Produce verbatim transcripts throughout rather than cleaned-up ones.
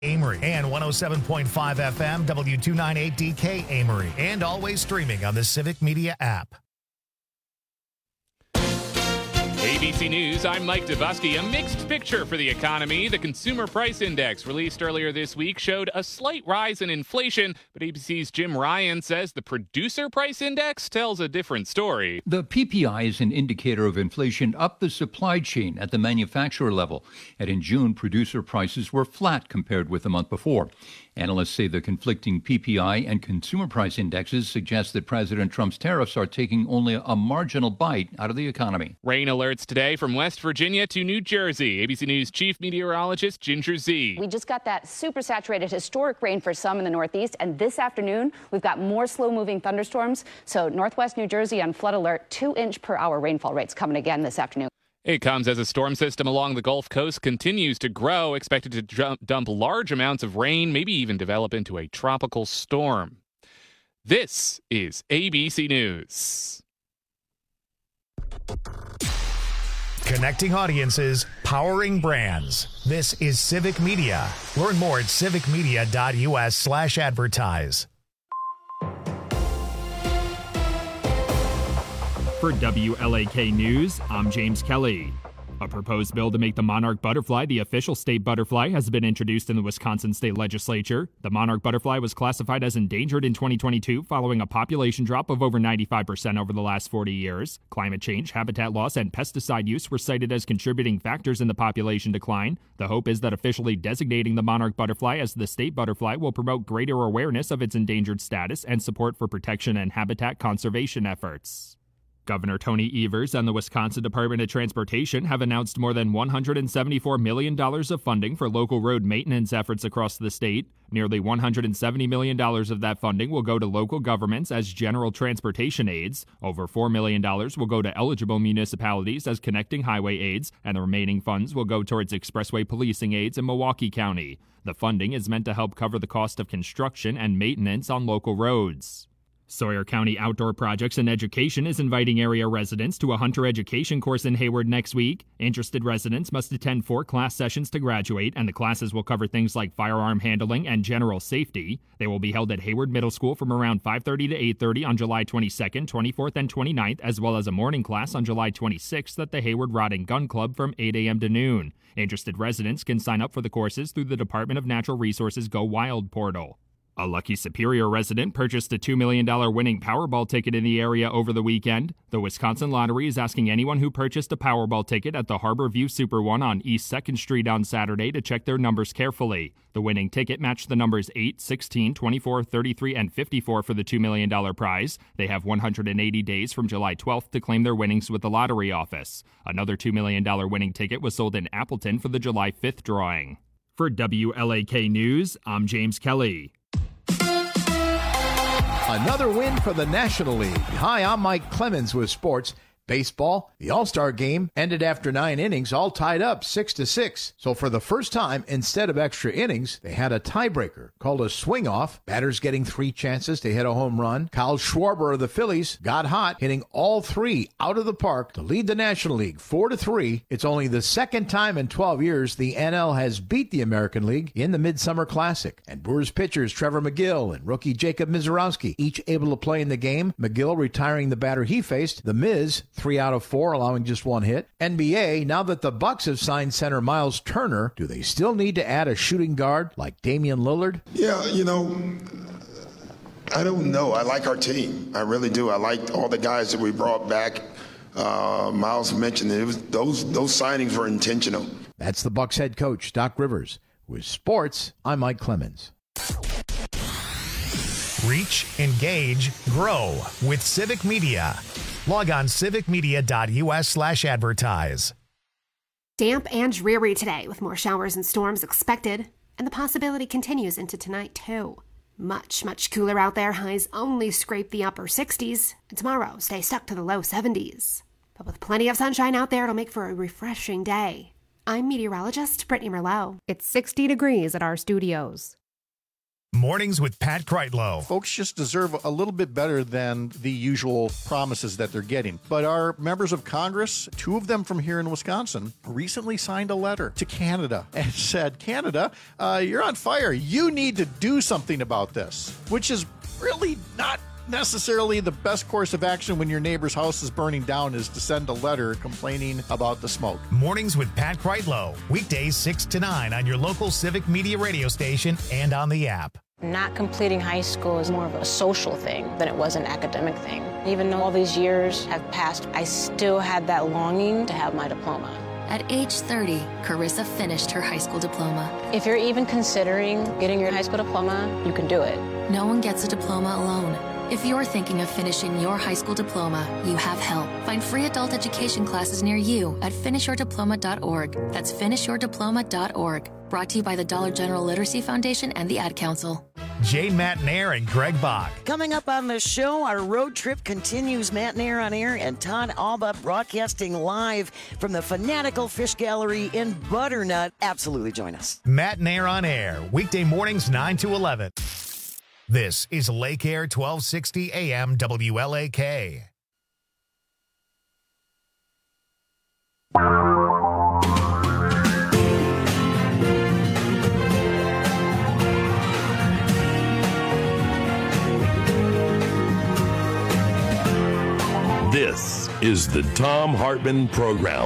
Amory and one oh seven point five F M, W two ninety-eight D K Amory, and always streaming on the Civic Media app. A B C News, I'm Mike Dubusky. A mixed picture for the economy. The Consumer Price Index, released earlier this week, showed a slight rise in inflation, but A B C's Jim Ryan says the Producer Price Index tells a different story. The P P I is an indicator of inflation up the supply chain at the manufacturer level, and in June, producer prices were flat compared with the month before. Analysts say the conflicting P P I and consumer price indexes suggest that President Trump's tariffs are taking only a marginal bite out of the economy. Rain alerts today from West Virginia to New Jersey. A B C News chief meteorologist Ginger Zee. We just got that super-saturated historic rain for some in the Northeast, and this afternoon we've got more slow-moving thunderstorms. So Northwest New Jersey on flood alert, two-inch per hour rainfall rates coming again this afternoon. It comes as a storm system along the Gulf Coast continues to grow, expected to jump, dump large amounts of rain, maybe even develop into a tropical storm. This is A B C News. Connecting audiences, powering brands. This is Civic Media. Learn more at civicmedia.us slash advertise. For W L A K News, I'm James Kelly. A proposed bill to make the monarch butterfly the official state butterfly has been introduced in the Wisconsin state legislature. The monarch butterfly was classified as endangered in twenty twenty-two following a population drop of over ninety-five percent over the last forty years. Climate change, habitat loss, and pesticide use were cited as contributing factors in the population decline. The hope is that officially designating the monarch butterfly as the state butterfly will promote greater awareness of its endangered status and support for protection and habitat conservation efforts. Governor Tony Evers and the Wisconsin Department of Transportation have announced more than one hundred seventy-four million dollars of funding for local road maintenance efforts across the state. Nearly one hundred seventy million dollars of that funding will go to local governments as general transportation aids. Over four million dollars will go to eligible municipalities as connecting highway aids, and the remaining funds will go towards expressway policing aids in Milwaukee County. The funding is meant to help cover the cost of construction and maintenance on local roads. Sawyer County Outdoor Projects and Education is inviting area residents to a hunter education course in Hayward next week. Interested residents must attend four class sessions to graduate, and the classes will cover things like firearm handling and general safety. They will be held at Hayward Middle School from around five thirty to eight thirty on July twenty-second, twenty-fourth, and twenty-ninth, as well as a morning class on July twenty-sixth at the Hayward Rod and Gun Club from eight a.m. to noon. Interested residents can sign up for the courses through the Department of Natural Resources Go Wild portal. A lucky Superior resident purchased a two million dollars winning Powerball ticket in the area over the weekend. The Wisconsin Lottery is asking anyone who purchased a Powerball ticket at the Harbor View Super One on East second Street on Saturday to check their numbers carefully. The winning ticket matched the numbers eight, sixteen, twenty-four, thirty-three, and fifty-four for the two million dollars prize. They have one hundred eighty days from July twelfth to claim their winnings with the lottery office. Another two million dollars winning ticket was sold in Appleton for the July fifth drawing. For W L A K News, I'm James Kelly. Another win for the National League. Hi, I'm Mike Clemens with sports. Baseball, the All-Star game ended after nine innings, all tied up six to six. So for the first time, instead of extra innings, they had a tiebreaker called a swing-off. Batters getting three chances to hit a home run. Kyle Schwarber of the Phillies got hot, hitting all three out of the park to lead the National League four to three. It's only the second time in twelve years the N L has beat the American League in the Midsummer Classic. And Brewers pitchers Trevor McGill and rookie Jacob Mizorowski each able to play in the game. McGill retiring the batter he faced, the Miz, three out of four, allowing just one hit. N B A, now that the Bucks have signed center Miles Turner, do they still need to add a shooting guard like Damian Lillard? Yeah, you know, I don't know. I like our team. I really do. I like all the guys that we brought back. Uh, Miles mentioned it was those those signings were intentional. That's the Bucks head coach, Doc Rivers. With sports, I'm Mike Clemens. Reach, engage, grow with Civic Media. Log on civicmedia.us slash advertise. Damp and dreary today with more showers and storms expected, and the possibility continues into tonight too. Much, much cooler out there. Highs only scrape the upper sixties, and tomorrow stay stuck to the low seventies. But with plenty of sunshine out there, it'll make for a refreshing day. I'm meteorologist Brittany Merlot. It's sixty degrees at our studios. Mornings with Pat Kreitlow. Folks just deserve a little bit better than the usual promises that they're getting. But our members of Congress, two of them from here in Wisconsin, recently signed a letter to Canada and said, Canada, uh, you're on fire. You need to do something about this, which is really not necessarily the best course of action when your neighbor's house is burning down, is to send a letter complaining about the smoke. Mornings with Pat Kreitlow. Weekdays six to nine on your local Civic Media radio station and on the app. Not completing high school is more of a social thing than it was an academic thing. Even though all these years have passed, I still had that longing to have my diploma. At age thirty, Carissa finished her high school diploma. If you're even considering getting your high school diploma, you can do it. No one gets a diploma alone. If you're thinking of finishing your high school diploma, you have help. Find free adult education classes near you at finish your diploma dot org. That's finish your diploma dot org. Brought to you by the Dollar General Literacy Foundation and the Ad Council. Jane Matnair and Greg Bach. Coming up on the show, our road trip continues. Matnair on air and Todd Alba broadcasting live from the Fanatical Fish Gallery in Butternut. Absolutely join us. Matnair on air, weekday mornings nine to eleven. This is Lake Air twelve sixty A M W L A K. This is the Thom Hartmann Program.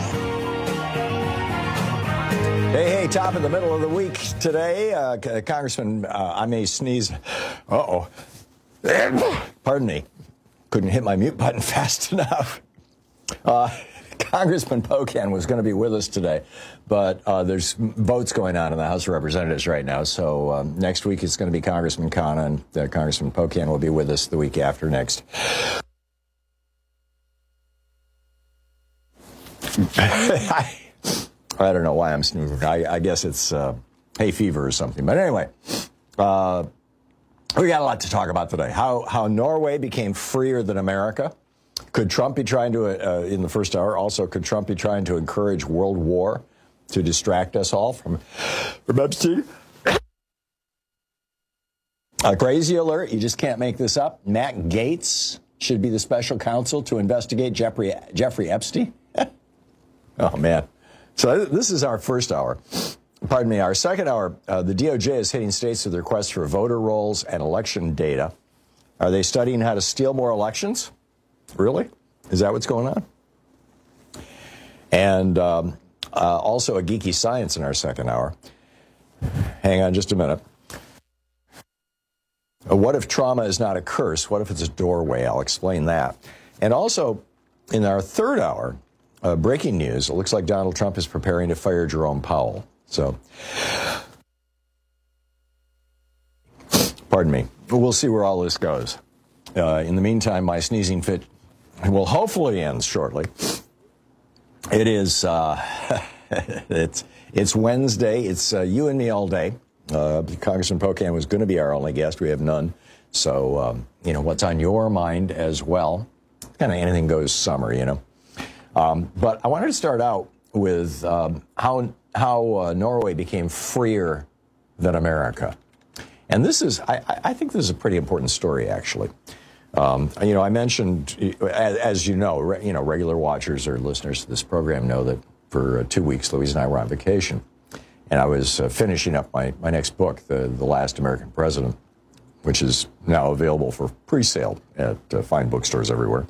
Hey, hey, top of the middle of the week today. Uh, Congressman, uh, I may sneeze. Uh-oh. Pardon me. Couldn't hit my mute button fast enough. Uh, Congressman Pocan was going to be with us today, but uh, there's votes going on in the House of Representatives right now. So um, next week it's going to be Congressman Khanna, and uh, Congressman Pocan will be with us the week after next. I, I don't know why I'm snoozing. I, I guess it's uh, hay fever or something. But anyway, uh, we got a lot to talk about today. How how Norway became freer than America. Could Trump be trying to, uh, in the first hour, also could Trump be trying to encourage world war to distract us all from, from Epstein? A crazy alert. You just can't make this up. Matt Gaetz should be the special counsel to investigate Jeffrey, Jeffrey Epstein. Oh, man. So this is our first hour. Pardon me. Our second hour, uh, the D O J is hitting states with requests for voter rolls and election data. Are they studying how to steal more elections? Really? Is that what's going on? And um, uh, also a geeky science in our second hour. Hang on just a minute. Uh, what if trauma is not a curse? What if it's a doorway? I'll explain that. And also, in our third hour, Uh, breaking news, it looks like Donald Trump is preparing to fire Jerome Powell. So, pardon me. We'll see where all this goes. Uh, in the meantime, my sneezing fit will hopefully end shortly. It is, uh, it's, it's Wednesday. It's uh, you and me all day. Uh, Congressman Pocan was going to be our only guest. We have none. So, um, you know, what's on your mind as well? Kind of anything goes summer, you know. Um, but I wanted to start out with um, how how uh, Norway became freer than America, and this is I, I think this is a pretty important story actually. Um, you know, I mentioned, as, as you know, re, you know, regular watchers or listeners to this program know that for uh, two weeks Louise and I were on vacation, and I was uh, finishing up my my next book, the the Last American President, which is now available for pre-sale at uh, fine bookstores everywhere.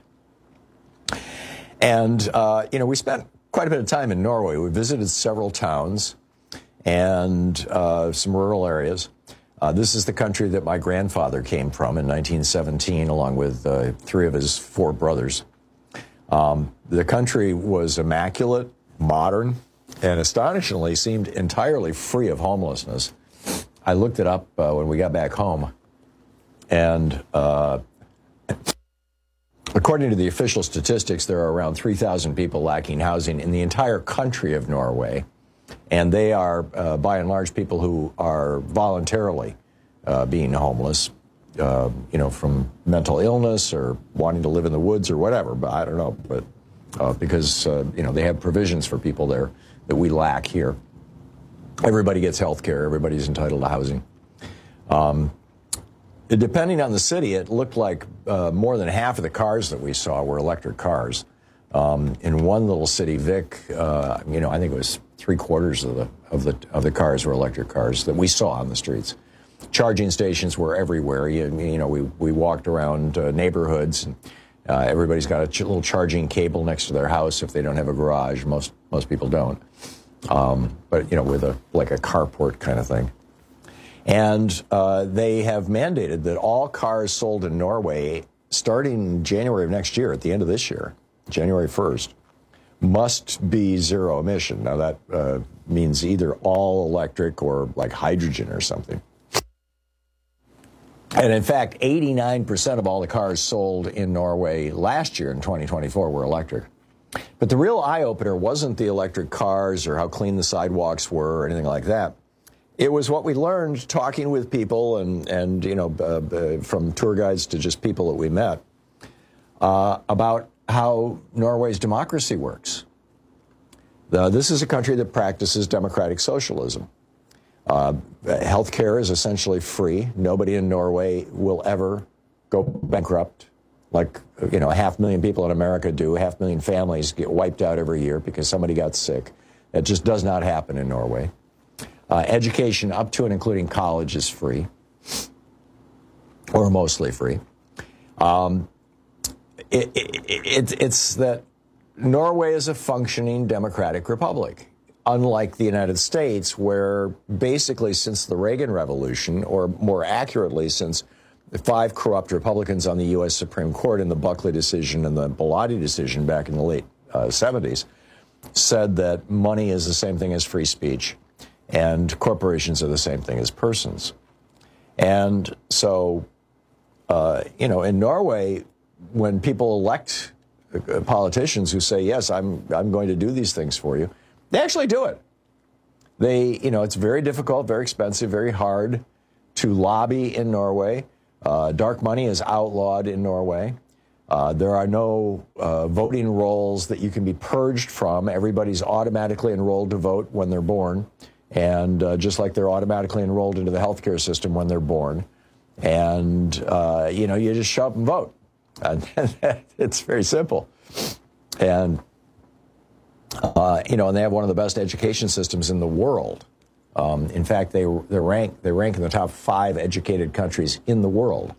And, uh, you know, we spent quite a bit of time in Norway. We visited several towns and uh, some rural areas. Uh, this is the country that my grandfather came from in nineteen seventeen, along with uh, three of his four brothers. Um, the country was immaculate, modern, and astonishingly seemed entirely free of homelessness. I looked it up uh, when we got back home, and uh, according to the official statistics, there are around three thousand people lacking housing in the entire country of Norway. And they are, uh, by and large, people who are voluntarily uh, being homeless, uh, you know, from mental illness or wanting to live in the woods or whatever. But I don't know. But uh, because, uh, you know, they have provisions for people there that we lack here. Everybody gets health care. Everybody's entitled to housing. Um, depending on the city, it looked like uh, more than half of the cars that we saw were electric cars. Um, in one little city, Vic, uh, you know, I think it was three quarters of the of the of the cars were electric cars that we saw on the streets. Charging stations were everywhere. You, you know, we we walked around uh, neighborhoods. And, uh, everybody's got a ch- little charging cable next to their house if they don't have a garage. Most most people don't. Um, but you know, with a like a carport kind of thing. And uh, they have mandated that all cars sold in Norway, starting January of next year, at the end of this year, January first, must be zero emission. Now that uh, means either all electric or like hydrogen or something. And in fact, eighty-nine percent of all the cars sold in Norway last year in twenty twenty-four were electric. But the real eye-opener wasn't the electric cars or how clean the sidewalks were or anything like that. It was what we learned talking with people and, and you know, uh, uh, from tour guides to just people that we met uh, about how Norway's democracy works. Uh, this is a country that practices democratic socialism. Uh, healthcare is essentially free. Nobody in Norway will ever go bankrupt like, you know, a half million people in America do. Half million families get wiped out every year because somebody got sick. That just does not happen in Norway. Uh, education up to and including college is free, or mostly free. Um, it, it, it, it's that Norway is a functioning democratic republic, unlike the United States, where basically since the Reagan Revolution, or more accurately since the five corrupt Republicans on the U S Supreme Court in the Buckley decision and the Bellotti decision back in the late uh, seventies, said that money is the same thing as free speech, and corporations are the same thing as persons. And so, uh, you know, in Norway, when people elect politicians who say, yes, I'm I'm going to do these things for you, they actually do it. They, you know, it's very difficult, very expensive, very hard to lobby in Norway. Uh, dark money is outlawed in Norway. Uh, there are no uh, voting rolls that you can be purged from. Everybody's automatically enrolled to vote when they're born. And uh, just like they're automatically enrolled into the healthcare system when they're born. And, uh, you know, you just show up and vote. And it's very simple. And, uh, you know, and they have one of the best education systems in the world. Um, in fact, they they rank they rank in the top five educated countries in the world.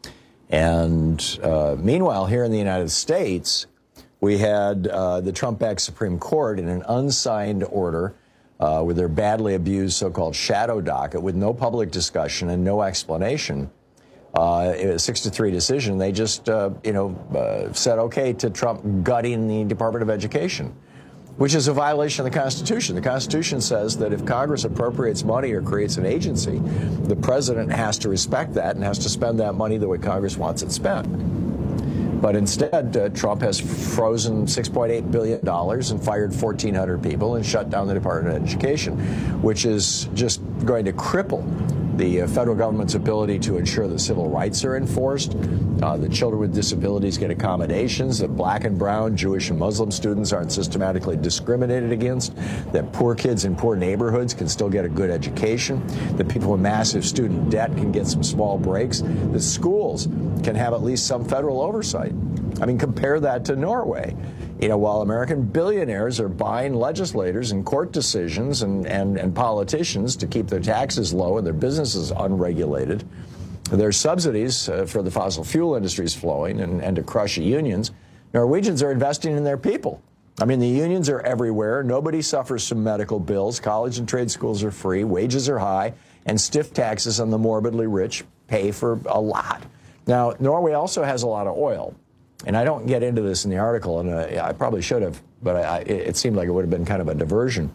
And uh, meanwhile, here in the United States, we had uh, the Trump-backed Supreme Court in an unsigned order uh, with their badly abused so-called shadow docket with no public discussion and no explanation. Uh, a six to three decision. They just, uh, you know, uh, said okay to Trump gutting the Department of Education, which is a violation of the Constitution. The Constitution says that if Congress appropriates money or creates an agency, the president has to respect that and has to spend that money the way Congress wants it spent. But instead, uh, Trump has frozen six point eight billion dollars and fired fourteen hundred people and shut down the Department of Education, which is just going to cripple the uh, federal government's ability to ensure that civil rights are enforced, uh, that children with disabilities get accommodations, that black and brown, Jewish and Muslim students aren't systematically discriminated against, that poor kids in poor neighborhoods can still get a good education, that people with massive student debt can get some small breaks, that schools can have at least some federal oversight. I mean, compare that to Norway. You know, while American billionaires are buying legislators and court decisions and, and, and politicians to keep their taxes low and their businesses unregulated, their subsidies uh, for the fossil fuel industries flowing and, and to crush the unions, Norwegians are investing in their people. I mean, the unions are everywhere. Nobody suffers from medical bills. College and trade schools are free. Wages are high. And stiff taxes on the morbidly rich pay for a lot. Now, Norway also has a lot of oil. And I don't get into this in the article, and uh, I probably should have, but I, I, it seemed like it would have been kind of a diversion.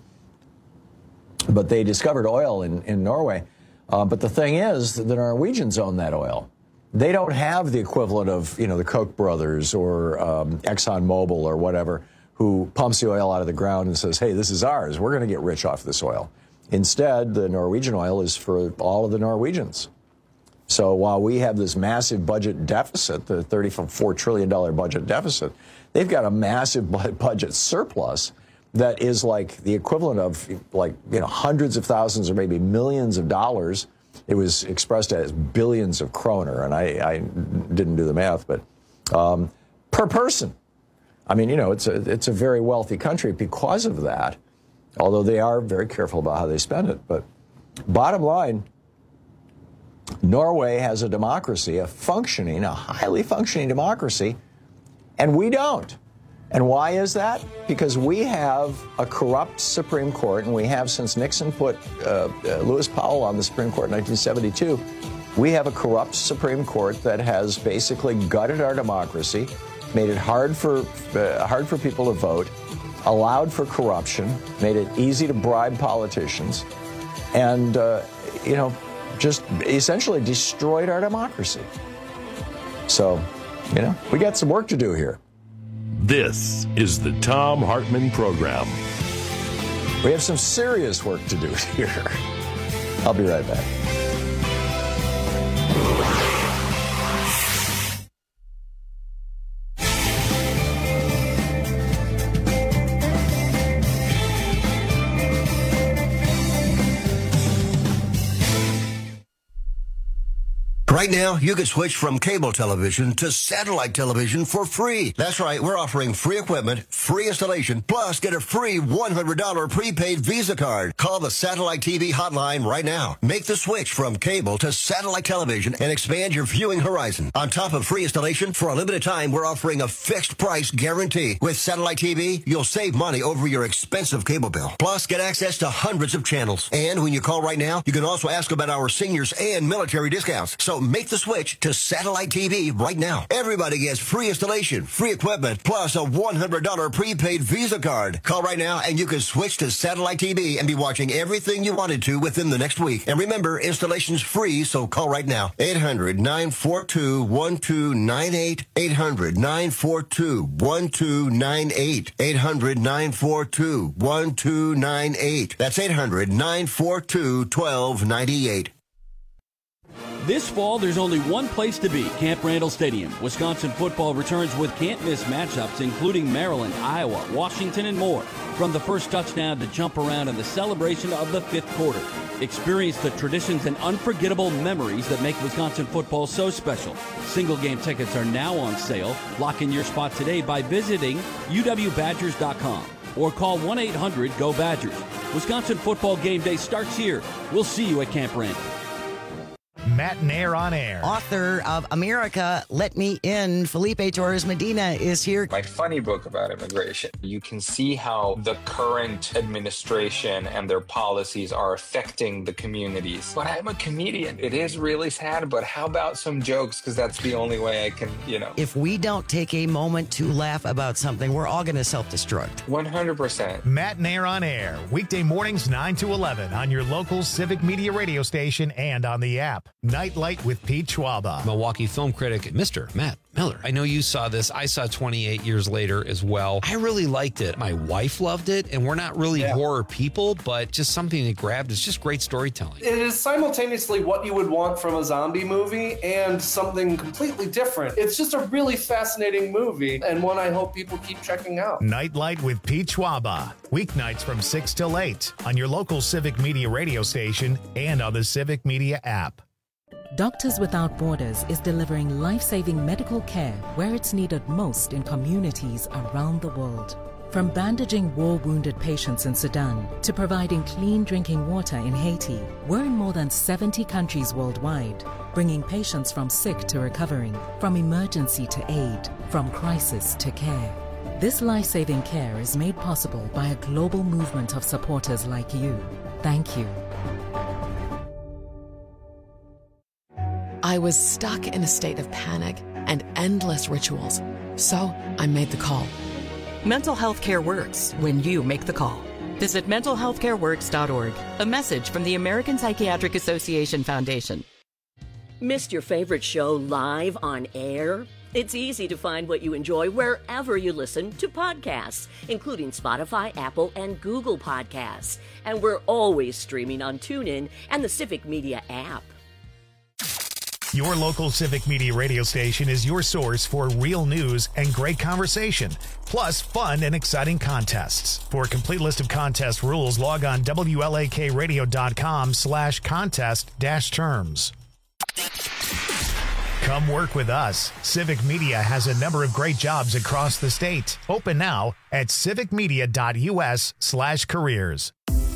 But they discovered oil in, in Norway. Uh, but the thing is, the Norwegians own that oil. They don't have the equivalent of, you know, the Koch brothers or um, ExxonMobil or whatever, who pumps the oil out of the ground and says, hey, this is ours. We're going to get rich off this oil. Instead, the Norwegian oil is for all of the Norwegians. So while we have this massive budget deficit, the thirty-four trillion dollars budget deficit, they've got a massive budget surplus that is like the equivalent of like, you know, hundreds of thousands or maybe millions of dollars it was expressed as billions of kroner, and I, I didn't do the math, but um, per person. I mean, you know, it's a, it's a very wealthy country because of that, although they are very careful about how they spend it. But bottom line, Norway has a democracy, a functioning, a highly functioning democracy, and we don't. And why is that? Because we have a corrupt Supreme Court, and we have since Nixon put uh, uh, Lewis Powell on the Supreme Court in nineteen seventy-two. We have a corrupt Supreme Court that has basically gutted our democracy, made it hard for uh, hard for people to vote, allowed for corruption, made it easy to bribe politicians, and uh, you know, just essentially destroyed our democracy. So, you know, we got some work to do here. This is the Thom Hartmann Program. We have some serious work to do here. I'll be right back. Right now, you can switch from cable television to satellite television for free. That's right, we're offering free equipment, free installation, plus get a free one hundred dollars prepaid Visa card. Call the Satellite T V hotline right now. Make the switch from cable to satellite television and expand your viewing horizon. On top of free installation, for a limited time, we're offering a fixed price guarantee. With Satellite T V, you'll save money over your expensive cable bill. Plus, get access to hundreds of channels. And when you call right now, you can also ask about our seniors and military discounts. So make the switch to Satellite T V right now. Everybody gets free installation, free equipment, plus a one hundred dollars prepaid Visa card. Call right now and you can switch to Satellite T V and be watching everything you wanted to within the next week. And remember, installation's free, so call right now. eight hundred, nine four two, one two nine eight. eight hundred, nine four two, one two nine eight. eight hundred, nine four two, one two nine eight. That's eight hundred, nine four two, one two nine eight. This fall, there's only one place to be, Camp Randall Stadium. Wisconsin football returns with can't-miss matchups, including Maryland, Iowa, Washington, and more. From the first touchdown to jump around in the celebration of the fifth quarter. Experience the traditions and unforgettable memories that make Wisconsin football so special. Single-game tickets are now on sale. Lock in your spot today by visiting U W Badgers dot com or call one eight hundred G O Badgers. Wisconsin football game day starts here. We'll see you at Camp Randall. Matt Nair on air. Author of America, Let Me In, Felipe Torres Medina is here. My funny book about immigration. You can see how the current administration and their policies are affecting the communities. But I'm a comedian. It is really sad, but how about some jokes? Because that's the only way I can, you know. If we don't take a moment to laugh about something, we're all going to self-destruct. one hundred percent. Matt Nair on air. Weekday mornings nine to eleven on your local Civic Media radio station and on the app. Nightlight with Pete Schwaba. Milwaukee film critic, Mister Matt Miller. I know you saw this. I saw twenty-eight years later as well. I really liked it. My wife loved it, and we're not really yeah. horror people, but just something that grabbed. It's just great storytelling. It is simultaneously what you would want from a zombie movie and something completely different. It's just a really fascinating movie, and one I hope people keep checking out. Nightlight with Pete Schwaba. Weeknights from six till eight on your local Civic Media radio station and on the Civic Media app. Doctors Without Borders is delivering life-saving medical care where it's needed most in communities around the world. From bandaging war-wounded patients in Sudan to providing clean drinking water in Haiti, we're in more than seventy countries worldwide, bringing patients from sick to recovering, from emergency to aid, from crisis to care. This life-saving care is made possible by a global movement of supporters like you. Thank you. I was stuck in a state of panic and endless rituals, so I made the call. Mental health care works when you make the call. Visit mental health care works dot org. A message from the American Psychiatric Association Foundation. Missed your favorite show live on air? It's easy to find what you enjoy wherever you listen to podcasts, including Spotify, Apple, and Google Podcasts. And we're always streaming on TuneIn and the Civic Media app. Your local Civic Media radio station is your source for real news and great conversation, plus fun and exciting contests. For a complete list of contest rules, log on W L A K radio dot com slash contest dash terms. Come work with us. Civic Media has a number of great jobs across the state. Open now at civic media dot U S slash careers.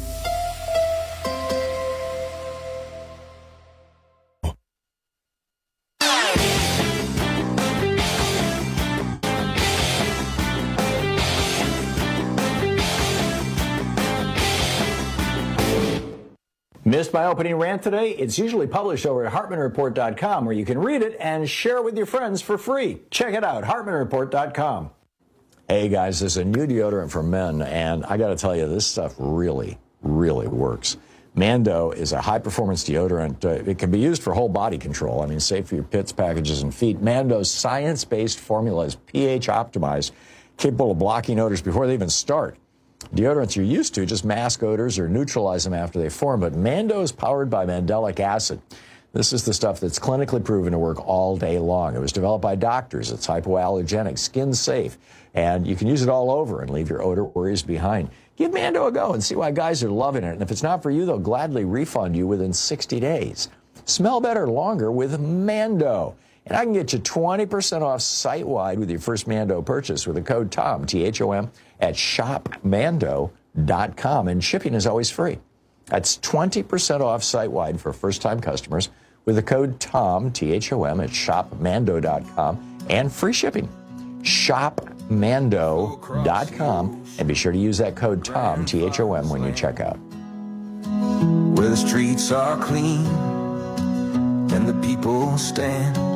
Missed my opening rant today? It's usually published over at hartman report dot com, where you can read it and share it with your friends for free. Check it out, hartman report dot com. Hey guys, there's a new deodorant for men, and I got to tell you, this stuff really, really works. Mando is a high-performance deodorant. Uh, it can be used for whole body control. I mean, safe for your pits, packages, and feet. Mando's science-based formula is pH optimized, capable of blocking odors before they even start. Deodorants you're used to just mask odors or neutralize them after they form, but Mando is powered by mandelic acid. This is the stuff that's clinically proven to work all day long. It was developed by doctors. It's hypoallergenic, skin safe, and you can use it all over and leave your odor worries behind. Give Mando a go and see why guys are loving it. And if it's not for you, they'll gladly refund you within sixty days. Smell better longer with Mando. And I can get you twenty percent off site-wide with your first Mando purchase with the code TOM, T H O M, at shop mando dot com. And shipping is always free. That's twenty percent off site-wide for first-time customers with the code TOM, T H O M, at shop mando dot com, and free shipping. shop mando dot com, and be sure to use that code TOM, T H O M, when you check out. Where the streets are clean and the people stand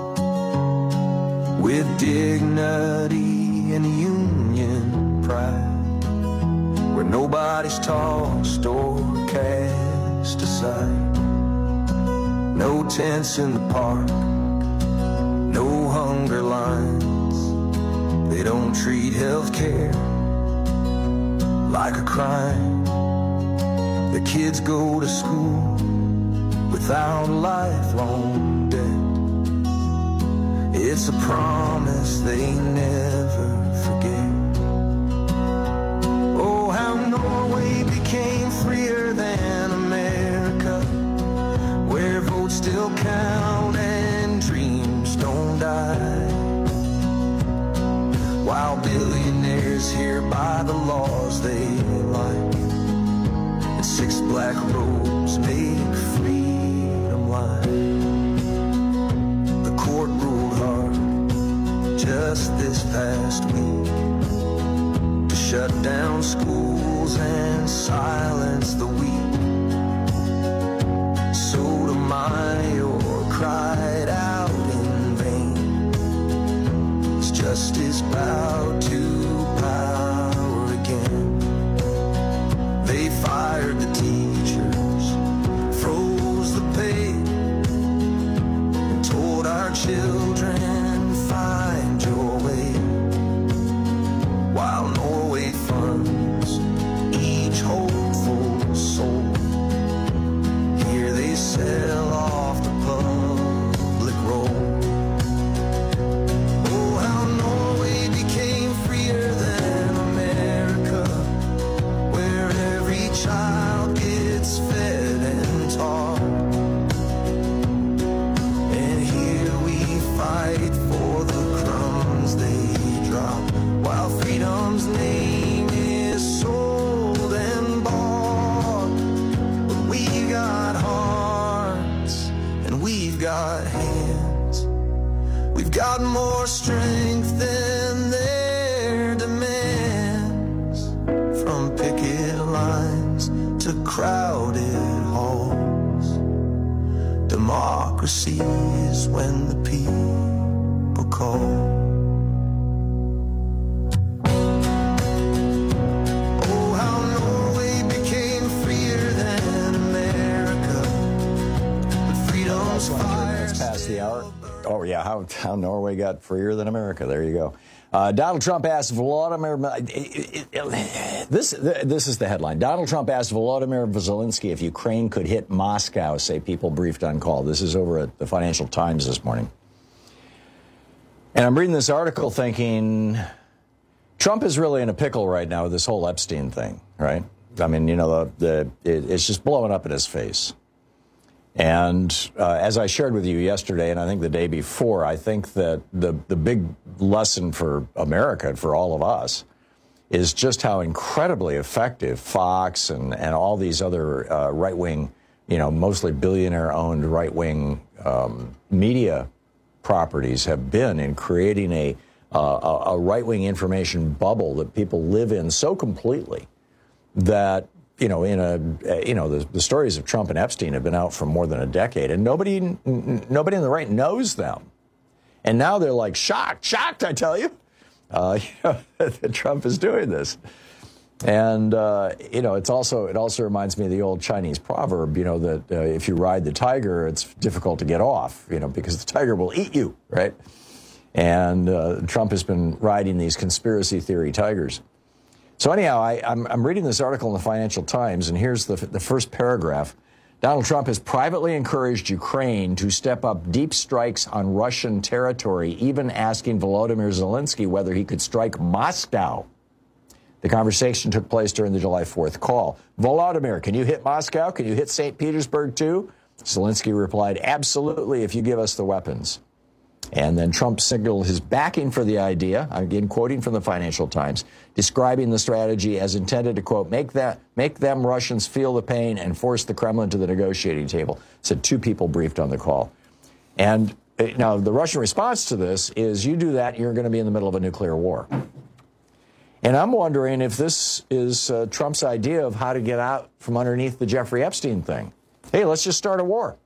with dignity and union pride, where nobody's tossed or cast aside. No tents in the park, no hunger lines. They don't treat healthcare like a crime. The kids go to school without a lifelong debt. It's a promise they never forget. Oh, how Norway became freer than America, where votes still count and dreams don't die, while billionaires here buy the laws they like, and six black robes make freedom lie. The court ruled hard just this past week to shut down schools and silence the weak. Sotomayor cried out in vain. Is justice bowed to power again? They fired the teachers, froze the pay, and told our children, find your way. While Norway funds each hopeful soul, here they sell off the public roll. Oh, how Norway became freer than America, where every child gets fed and taught. And here we fight for the crumbs they drop, while freedom's name is sold and bought. But we got hearts and we've got hands. We've got more strength than their demands. From picket lines to crowded halls, democracy is when the people call. Oh, how Norway became freer than America, but freedom's fire. That's past the hour. Oh, yeah, how, how Norway got freer than America. There you go. Uh, Donald Trump asked Vladimir. It, it, it, this this is the headline. Donald Trump asked Volodymyr Zelensky if Ukraine could hit Moscow, say people briefed on call. This is over at the Financial Times this morning. And I'm reading this article thinking, Trump is really in a pickle right now with this whole Epstein thing, right? I mean, you know, the, the it, it's just blowing up in his face. And uh, as I shared with you yesterday, and I think the day before, I think that the, the big lesson for America and for all of us is just how incredibly effective Fox and, and all these other uh, right-wing, you know, mostly billionaire-owned right-wing um, media properties have been in creating a, uh, a right-wing information bubble that people live in so completely that, you know, in a, you know, the, the stories of Trump and Epstein have been out for more than a decade, and nobody, n- nobody in the right knows them. And now they're like shocked, shocked, I tell you, uh, you know, that Trump is doing this. And, uh, you know, it's also, it also reminds me of the old Chinese proverb, you know, that uh, if you ride the tiger, it's difficult to get off, you know, because the tiger will eat you, right? And uh, Trump has been riding these conspiracy theory tigers. So anyhow, I, I'm, I'm reading this article in the Financial Times, and here's the, the first paragraph. Donald Trump has privately encouraged Ukraine to step up deep strikes on Russian territory, even asking Volodymyr Zelensky whether he could strike Moscow. The conversation took place during the July fourth call. Volodymyr, can you hit Moscow? Can you hit Saint Petersburg too? Zelensky replied, absolutely, if you give us the weapons. And then Trump signaled his backing for the idea, again quoting from the Financial Times, describing the strategy as intended to, quote, make that make them Russians feel the pain and force the Kremlin to the negotiating table, said two people briefed on the call. And now the Russian response to this is you do that, you're going to be in the middle of a nuclear war. And I'm wondering if this is uh, Trump's idea of how to get out from underneath the Jeffrey Epstein thing. Hey, let's just start a war.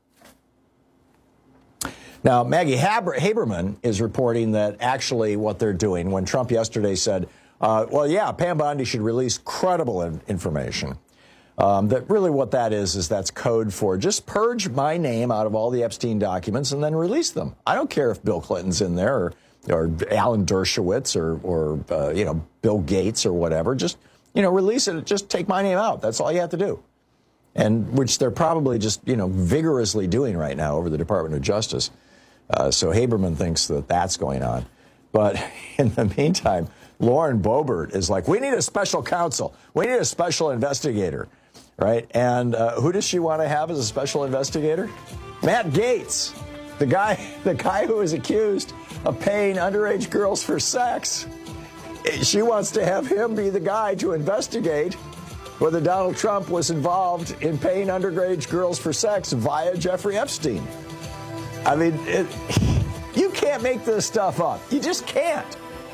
Now, Maggie Haber- Haberman is reporting that actually what they're doing, when Trump yesterday said, uh, well, yeah, Pam Bondi should release credible in- information, um, that really what that is, is that's code for just purge my name out of all the Epstein documents and then release them. I don't care if Bill Clinton's in there or, or Alan Dershowitz or, or uh, you know, Bill Gates or whatever. Just, you know, release it. Just take my name out. That's all you have to do. And which they're probably just, you know, vigorously doing right now over the Department of Justice. Uh, so Haberman thinks that that's going on. But in the meantime, Lauren Boebert is like, we need a special counsel. We need a special investigator, right? And uh, who does she want to have as a special investigator? Matt Gaetz, the guy, the guy who is accused of paying underage girls for sex. She wants to have him be the guy to investigate whether Donald Trump was involved in paying underage girls for sex via Jeffrey Epstein. I mean, it, you can't make this stuff up. You just can't.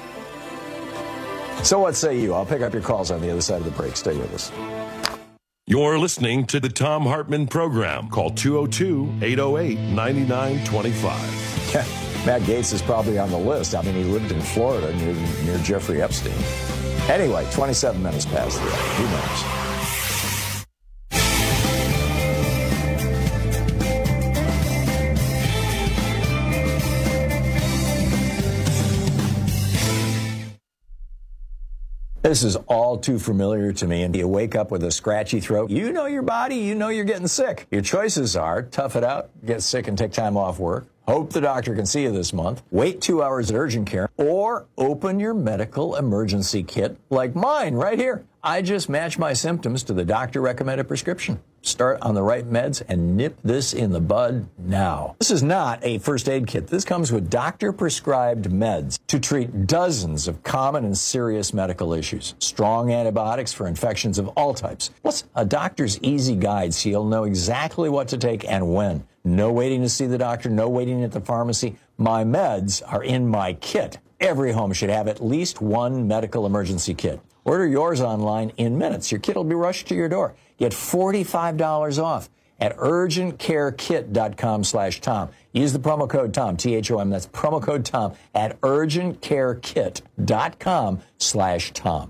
So what say you? I'll pick up your calls on the other side of the break. Stay with us. You're listening to the Thom Hartmann Program. Call two oh two, eight oh eight, nine nine two five. Matt Gaetz is probably on the list. I mean, he lived in Florida near, near Jeffrey Epstein. Anyway, twenty-seven minutes past the hour. Who knows? This is all too familiar to me. And you wake up with a scratchy throat. You know your body. You know you're getting sick. Your choices are tough it out, get sick and take time off work, hope the doctor can see you this month, wait two hours at urgent care, or open your medical emergency kit like mine right here. I just match my symptoms to the doctor-recommended prescription. Start on the right meds and nip this in the bud now. This is not a first aid kit. This comes with doctor-prescribed meds to treat dozens of common and serious medical issues. Strong antibiotics for infections of all types. Plus, a doctor's easy guide so you'll know exactly what to take and when. No waiting to see the doctor, no waiting at the pharmacy. My meds are in my kit. Every home should have at least one medical emergency kit. Order yours online in minutes. Your kit will be rushed to your door. Get forty-five dollars off at urgentcarekit.com slash Tom. Use the promo code Tom, T H O M. That's promo code Tom at urgentcarekit.com slash Tom.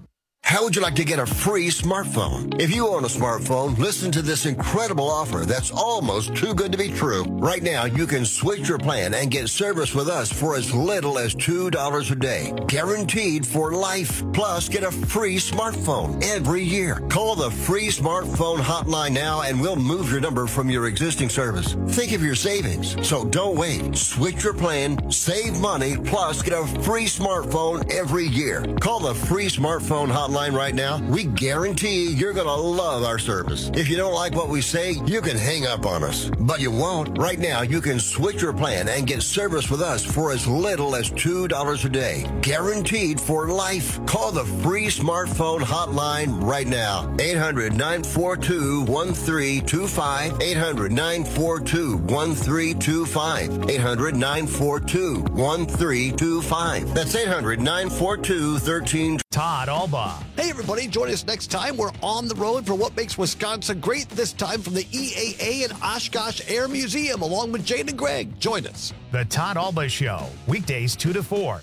How would you like to get a free smartphone? If you own a smartphone, listen to this incredible offer that's almost too good to be true. Right now, you can switch your plan and get service with us for as little as two dollars a day. Guaranteed for life. Plus, get a free smartphone every year. Call the free smartphone hotline now and we'll move your number from your existing service. Think of your savings. So don't wait. Switch your plan, save money, plus get a free smartphone every year. Call the free smartphone hotline right now. We guarantee you're going to love our service. If you don't like what we say, you can hang up on us. But you won't. Right now, you can switch your plan and get service with us for as little as two dollars a day. Guaranteed for life. Call the free smartphone hotline right now. eight hundred, nine four two, one three two five. eight hundred, nine four two, one three two five. eight hundred, nine four two, one three two five. That's eight hundred, nine four two, one three. Todd Alba. Hey, everybody, join us next time. We're on the road for what makes Wisconsin great, this time from the E A A and Oshkosh Air Museum, along with Jane and Greg. Join us. The Todd Alba Show, weekdays two to four.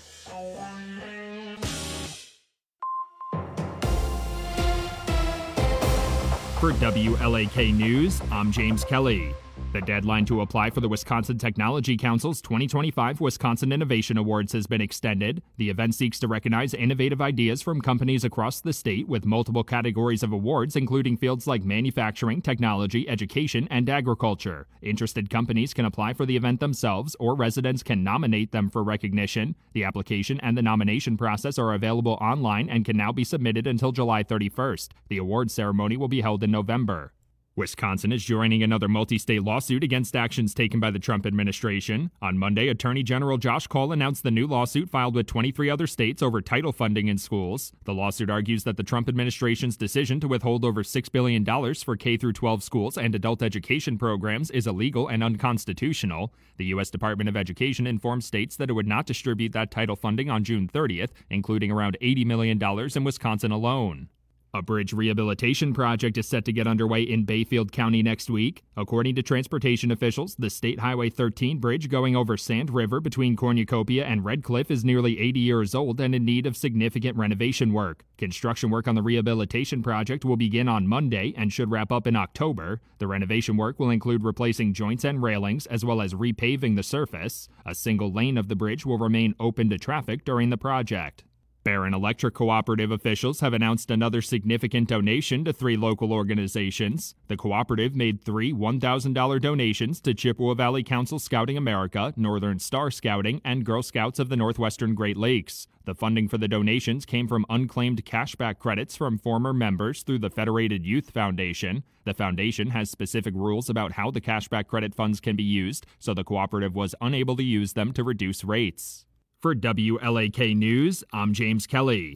For W L A K News, I'm James Kelly. The deadline to apply for the Wisconsin Technology Council's twenty twenty-five Wisconsin Innovation Awards has been extended. The event seeks to recognize innovative ideas from companies across the state with multiple categories of awards, including fields like manufacturing, technology, education, and agriculture. Interested companies can apply for the event themselves, or residents can nominate them for recognition. The application and the nomination process are available online and can now be submitted until July thirty-first. The awards ceremony will be held in November. Wisconsin is joining another multi-state lawsuit against actions taken by the Trump administration. On Monday, Attorney General Josh Cole announced the new lawsuit filed with twenty-three other states over title funding in schools. The lawsuit argues that the Trump administration's decision to withhold over six billion dollars for K through twelve schools and adult education programs is illegal and unconstitutional. The U S Department of Education informed states that it would not distribute that title funding on June thirtieth, including around eighty million dollars in Wisconsin alone. A bridge rehabilitation project is set to get underway in Bayfield County next week. According to transportation officials, the State Highway thirteen bridge going over Sand River between Cornucopia and Red Cliff is nearly eighty years old and in need of significant renovation work. Construction work on the rehabilitation project will begin on Monday and should wrap up in October. The renovation work will include replacing joints and railings as well as repaving the surface. A single lane of the bridge will remain open to traffic during the project. Barron Electric Cooperative officials have announced another significant donation to three local organizations. The cooperative made three one thousand dollars donations to Chippewa Valley Council Scouting America, Northern Star Scouting, and Girl Scouts of the Northwestern Great Lakes. The funding for the donations came from unclaimed cashback credits from former members through the Federated Youth Foundation. The foundation has specific rules about how the cashback credit funds can be used, so the cooperative was unable to use them to reduce rates. For W L A K News, I'm James Kelly.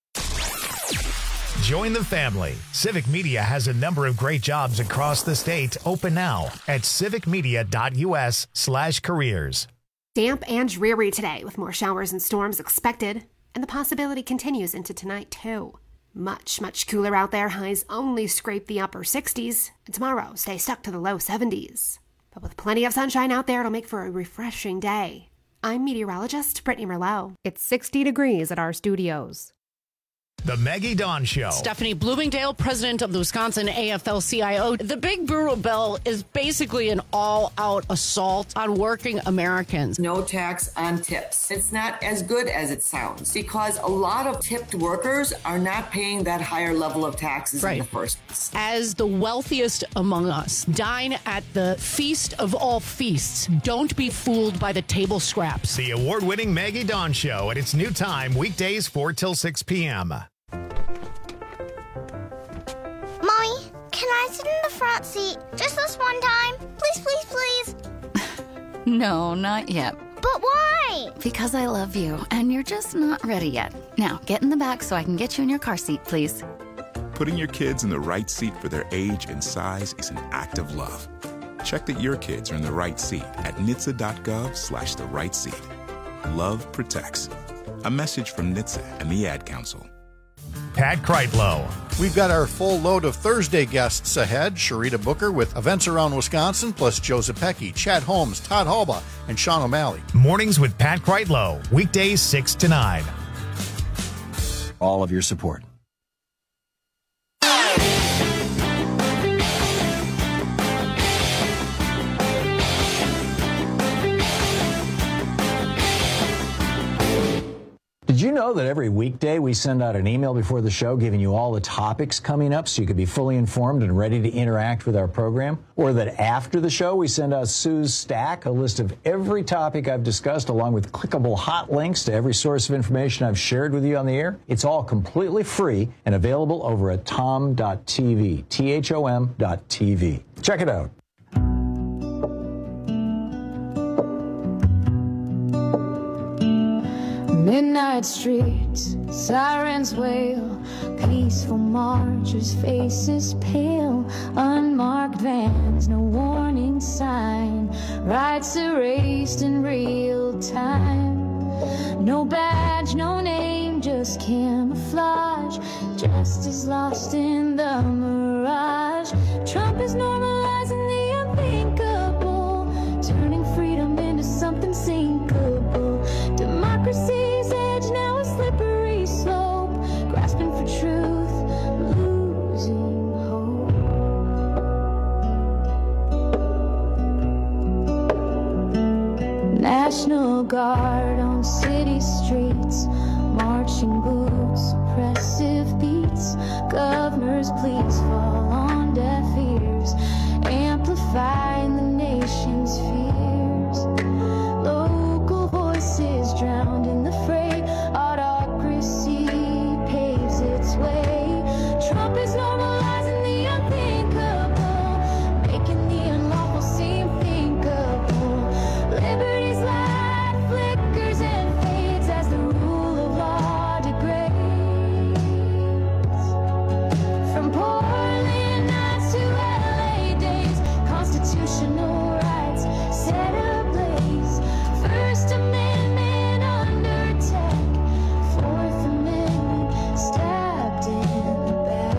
Join the family. Civic Media has a number of great jobs across the state open now at civicmedia.us slash careers. Damp and dreary today with more showers and storms expected, and the possibility continues into tonight too. Much, much cooler out there. Highs only scrape the upper sixties, and tomorrow stay stuck to the low seventies. But with plenty of sunshine out there, it'll make for a refreshing day. I'm meteorologist Brittany Merlot. It's sixty degrees at our studios. The Maggie Dawn Show. Stephanie Bloomingdale, president of the Wisconsin A F L C I O. The Big Bureau bill is basically an all-out assault on working Americans. No tax on tips. It's not as good as it sounds because a lot of tipped workers are not paying that higher level of taxes right. in the first place. As the wealthiest among us, dine at the feast of all feasts. Don't be fooled by the table scraps. The award-winning Maggie Dawn Show at its new time, weekdays four till six p.m. Mommy, can I sit in the front seat just this one time? Please, please, please. No, not yet. But why? Because I love you, and you're just not ready yet. Now, get in the back so I can get you in your car seat, please. Putting your kids in the right seat for their age and size is an act of love. Check that your kids are in the right seat at N H T S A dot gov slash the right seat. Love protects. A message from N H T S A and the Ad Council. Pat Kreitlow. We've got our full load of Thursday guests ahead. Sharita Booker with events around Wisconsin, plus Joe Zepecki, Chad Holmes, Todd Halba, and Sean O'Malley. Mornings with Pat Kreitlow. Weekdays six to nine. All of your support. you know that every weekday we send out an email before the show giving you all the topics coming up so you can be fully informed and ready to interact with our program? Or that after the show we send out Sue's Stack, a list of every topic I've discussed along with clickable hot links to every source of information I've shared with you on the air? It's all completely free and available over at tom dot t v, T H O M dot T V. Check it out. Midnight streets, sirens wail, peaceful marchers, faces pale, unmarked vans, no warning sign, rights erased in real time. No badge, no name, just camouflage, justice lost in the mirage. Trump is normalizing the unthinkable, turning freedom into something sinkable. Democracy's edge now a slippery slope, grasping for truth, losing hope. National Guard on city streets, marching boots, oppressive beats, governor's pleas fall on deaf ears, amplifying the nation's fears. Local voices drowned in the fray, autocracy paves its way. Trump is normalizing the unthinkable, making the unlawful seem thinkable. Liberty's light flickers and fades as the rule of law degrades. From Portland nights to L A days, constitutional rights set ablaze. First Amendment under attack, Fourth Amendment stabbed in the back.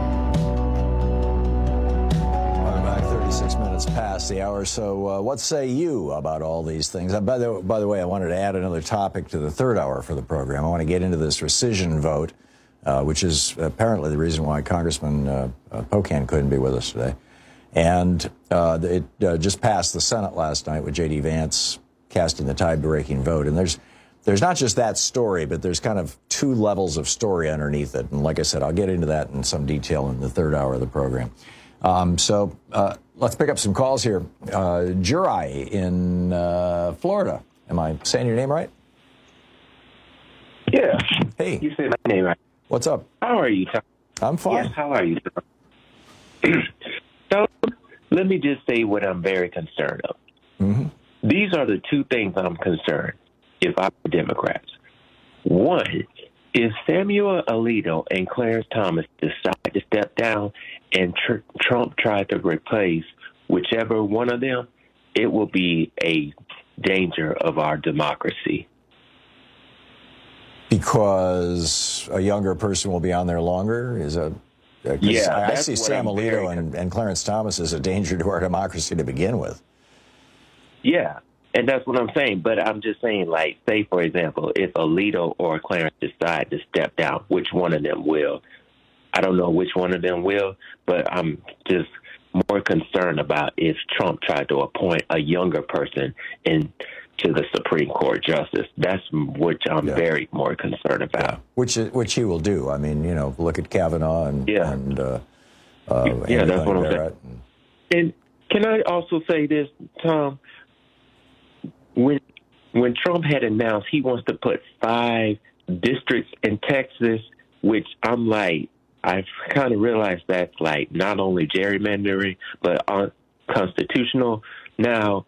Welcome back. thirty-six minutes past the hour. So uh, what say you about all these things? Uh, by, the, by the way, I wanted to add another topic to the third hour for the program. I want to get into this rescission vote, uh, which is apparently the reason why Congressman uh, uh, Pocan couldn't be with us today. And uh, it uh, just passed the Senate last night with J D. Vance casting the tie-breaking vote. And there's there's not just that story, but there's kind of two levels of story underneath it. And like I said, I'll get into that in some detail in the third hour of the program. Um, so uh, let's pick up some calls here. Uh, Jurai in uh, Florida. Am I saying your name right? Yeah. Hey. You said my name right. What's up? How are you, Tom? I'm fine. Yes, how are you? So let me just say what I'm very concerned of. Mm-hmm. These are the two things I'm concerned if I'm Democrats. One, if Samuel Alito and Clarence Thomas decide to step down and tr- Trump tried to replace whichever one of them, it will be a danger of our democracy. Because a younger person will be on there longer? Is a Yeah, I, I that's see what Sam I'm Alito very and, and Clarence Thomas as a danger to our democracy to begin with. Yeah, and that's what I'm saying. But I'm just saying, like, say, for example, if Alito or Clarence decide to step down, which one of them will? I don't know which one of them will, but I'm just more concerned about if Trump tried to appoint a younger person in to the Supreme Court justice. That's which I'm Yeah. very more concerned about. Which which he will do. I mean, you know, look at Kavanaugh and, Yeah. and uh, uh, Yeah, Andy that's what I'm Barrett. And can I also say this, Tom? When when Trump had announced he wants to put five districts in Texas, which I'm like, I've kind of realized that's like not only gerrymandering, but unconstitutional. Now,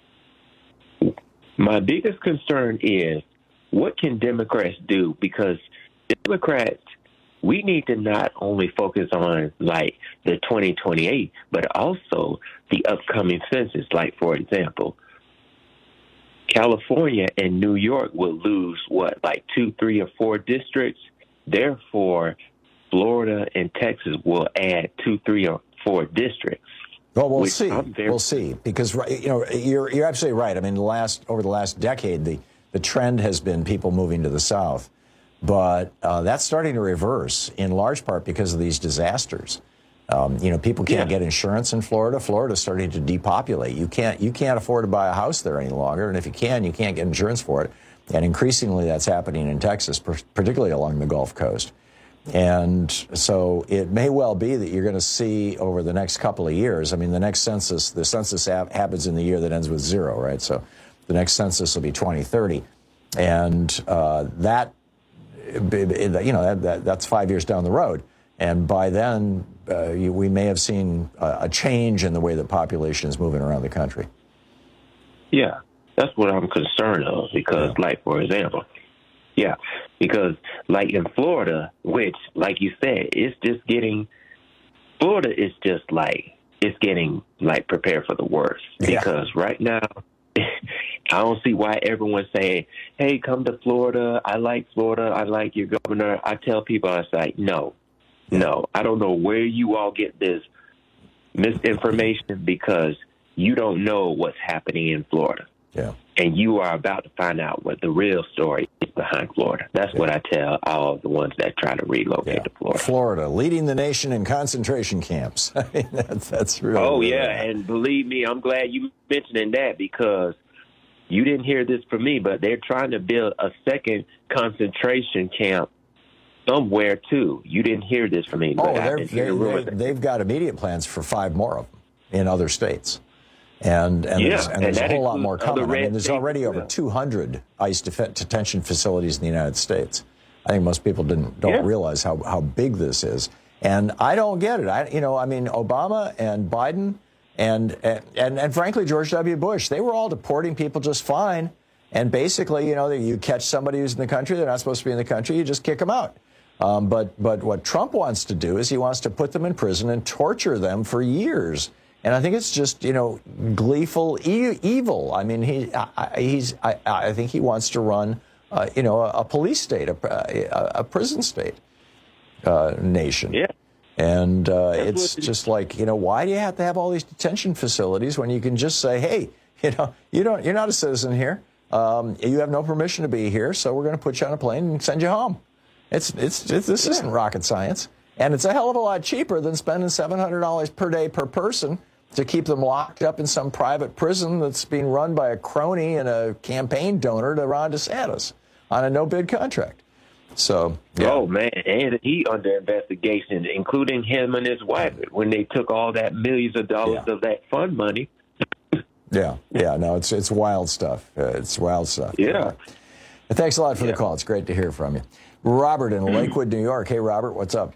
my biggest concern is what can Democrats do? Because Democrats, we need to not only focus on like the twenty twenty-eight, but also the upcoming census. Like, for example, California and New York will lose, what, like two, three, or four districts. Therefore, Florida and Texas will add two, three, or four districts. Well, we'll see. We'll see. Because, you know, you're you're absolutely right. I mean, the last over the last decade, the, the trend has been people moving to the South. But uh, that's starting to reverse, in large part because of these disasters. Um, you know, people can't Yeah. get insurance in Florida. Florida's starting to depopulate. You can't you can't afford to buy a house there any longer, and if you can, you can't get insurance for it. And increasingly, that's happening in Texas, per- particularly along the Gulf Coast. And so it may well be that you're going to see over the next couple of years. I mean, the next census, the census ha- happens in the year that ends with zero, right? So the next census will be twenty thirty, and uh, that you know that, that that's five years down the road. And by then, uh, you, we may have seen a, a change in the way that population is moving around the country. Yeah, that's what I'm concerned of because, yeah. like, for example, yeah, because, like, in Florida, which, like you said, it's just getting, Florida is just, like, it's getting, like, prepared for the worst. Yeah. Because right now, I don't see why everyone's saying, hey, come to Florida. I like Florida. I like your governor. I tell people, I say, no. No, I don't know where you all get this misinformation because you don't know what's happening in Florida. Yeah. And you are about to find out what the real story is behind Florida. That's yeah. what I tell all of the ones that try to relocate yeah. to Florida. Florida, leading the nation in concentration camps. I mean, that's, that's really Oh, really yeah, bad. and believe me, I'm glad you mentioning that because you didn't hear this from me, but they're trying to build a second concentration camp somewhere, too. You didn't hear this from me. Oh, but they're, they, they, they've got immediate plans for five more of them in other states. And, and yeah, there's, and and there's a whole lot more coming. I mean, there's already over well. two hundred ICE def- detention facilities in the United States. I think most people didn't don't yeah. realize how, how big this is. And I don't get it. I, you know, I mean, Obama and Biden and, and, and frankly, George W. Bush, they were all deporting people just fine. And basically, you know, you catch somebody who's in the country, they're not supposed to be in the country, you just kick them out. Um, but but what Trump wants to do is he wants to put them in prison and torture them for years. And I think it's just, you know, gleeful e- evil. I mean, he I, he's I, I think he wants to run, uh, you know, a, a police state, a, a, a prison state uh, nation. Yeah. And uh, it's just like, you know, why do you have to have all these detention facilities when you can just say, hey, you know, you don't you're not a citizen here. Um, you have no permission to be here. So we're going to put you on a plane and send you home. It's, it's it's this isn't rocket science, and it's a hell of a lot cheaper than spending seven hundred dollars per day per person to keep them locked up in some private prison that's being run by a crony and a campaign donor to Ron DeSantis on a no-bid contract. So, yeah. Oh, man, and he under investigation, including him and his wife, when they took all that millions of dollars Yeah. of that fund money. yeah, yeah, no, it's it's wild stuff. Uh, it's wild stuff. Yeah. Thanks a lot for Yeah. the call. It's great to hear from you. Robert in Lakewood, New York. Hey, Robert, what's up?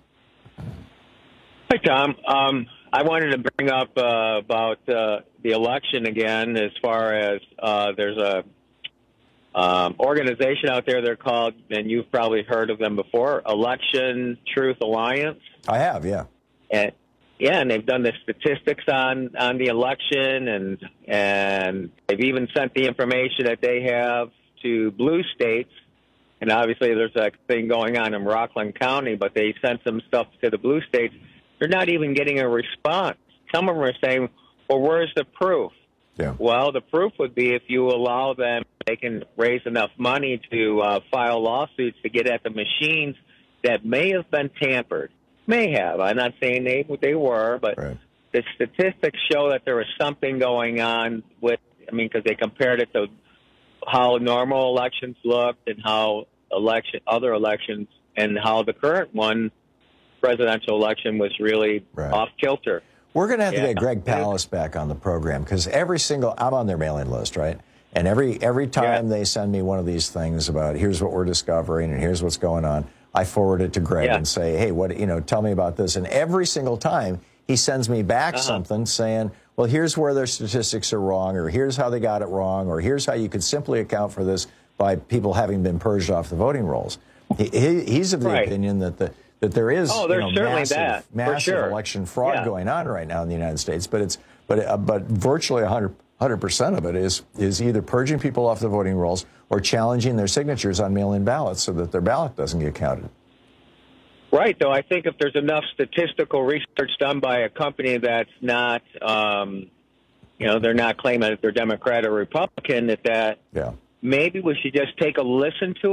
Hi, Tom. Um, I wanted to bring up uh, about uh, the election again as far as uh, there's a um, organization out there they're called, and you've probably heard of them before, Election Truth Alliance. I have, yeah. And yeah, and they've done the statistics on, on the election, and and they've even sent the information that they have to blue states. And obviously there's a thing going on in Rockland County, but they sent some stuff to the blue states. They're not even getting a response. Some of them are saying, well, where's the proof? Yeah. Well, the proof would be if you allow them, they can raise enough money to uh, file lawsuits to get at the machines that may have been tampered. May have. I'm not saying they, they were, but right. the statistics show that there was something going on with, I mean, because they compared it to how normal elections looked and how election other elections and how the current one, presidential election, was really right. off kilter. We're going to have to Yeah. get Greg Palast back on the program because every single, I'm on their mailing list, right? And every every time Yeah. they send me one of these things about here's what we're discovering and here's what's going on, I forward it to Greg Yeah. and say, hey, what, you know, tell me about this. And every single time he sends me back Uh-huh. something saying, well, here's where their statistics are wrong, or here's how they got it wrong, or here's how you could simply account for this by people having been purged off the voting rolls. He, he, he's of the Right. opinion that the that there is Oh, you there's know, certainly massive, that, for massive sure. election fraud Yeah. going on right now in the United States, but it's but uh, but virtually one hundred percent of it is is either purging people off the voting rolls or challenging their signatures on mail-in ballots so that their ballot doesn't get counted. Right, though I think if there's enough statistical research done by a company that's not, um, you know, they're not claiming that they're Democrat or Republican, that that yeah. maybe we should just take a listen to it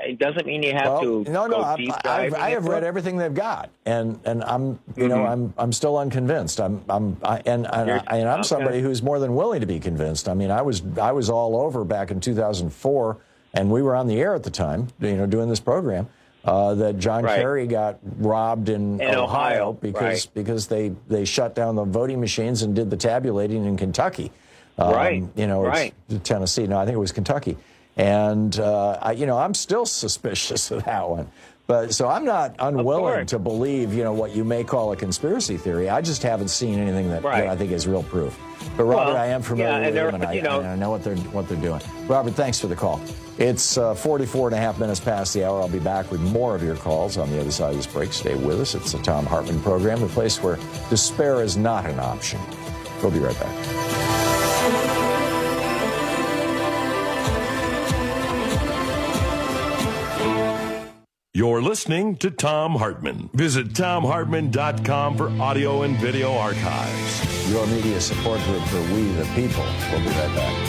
it doesn't mean you have well, to no, no, go I, deep I've, diving I have into read it. everything they've got, and and I'm you Mm-hmm. know I'm I'm still unconvinced. I'm I'm I, and and, I, and I'm okay. somebody who's more than willing to be convinced. I mean, I was I was all over back in two thousand four, and we were on the air at the time, you know, doing this program. Uh, that John Right. Kerry got robbed in, In Ohio, Ohio, because right. because they, they shut down the voting machines and did the tabulating in Kentucky. Um, Right, You know, right. it's Tennessee. No, I think it was Kentucky. And, uh, I, you know, I'm still suspicious of that one. But so I'm not unwilling to believe, you know, what you may call a conspiracy theory. I just haven't seen anything that, Right. that I think is real proof. But Robert, Well, I am familiar yeah, and with there- them, and I, you know- and I know what they're what they're doing. Robert, thanks for the call. It's uh, forty-four and a half minutes past the hour. I'll be back with more of your calls on the other side of this break. Stay with us. It's the Tom Hartman program, the place where despair is not an option. We'll be right back. You're listening to Tom Hartman. Visit tom hartman dot com for audio and video archives. Your media support group for We the People. We'll be right back.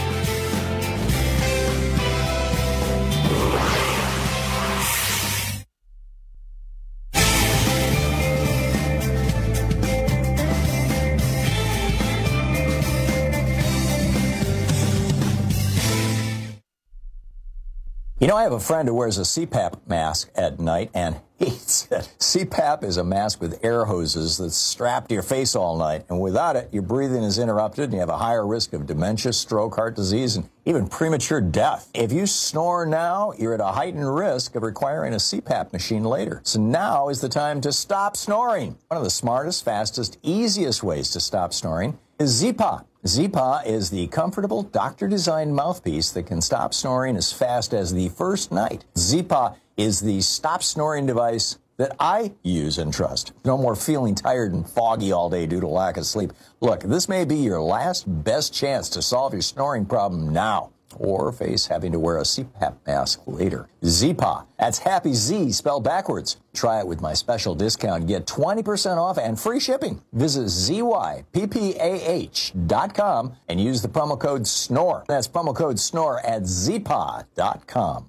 You know, I have a friend who wears a C PAP mask at night, and he said C PAP is a mask with air hoses that's strapped to your face all night, and without it, your breathing is interrupted, and you have a higher risk of dementia, stroke, heart disease, and even premature death. If you snore now, you're at a heightened risk of requiring a C PAP machine later. So now is the time to stop snoring. One of the smartest, fastest, easiest ways to stop snoring is Z-Pop. Z-Pop is the comfortable, doctor-designed mouthpiece that can stop snoring as fast as the first night. Z-Pop is the stop snoring device that I use and trust. No more feeling tired and foggy all day due to lack of sleep. Look, this may be your last best chance to solve your snoring problem now, or face having to wear a C PAP mask later. Z-Pop. That's Happy Z spelled backwards. Try it with my special discount. Get twenty percent off and free shipping. Visit Z Y P P A H dot com and use the promo code SNORE. That's promo code SNORE at Z P A dot com.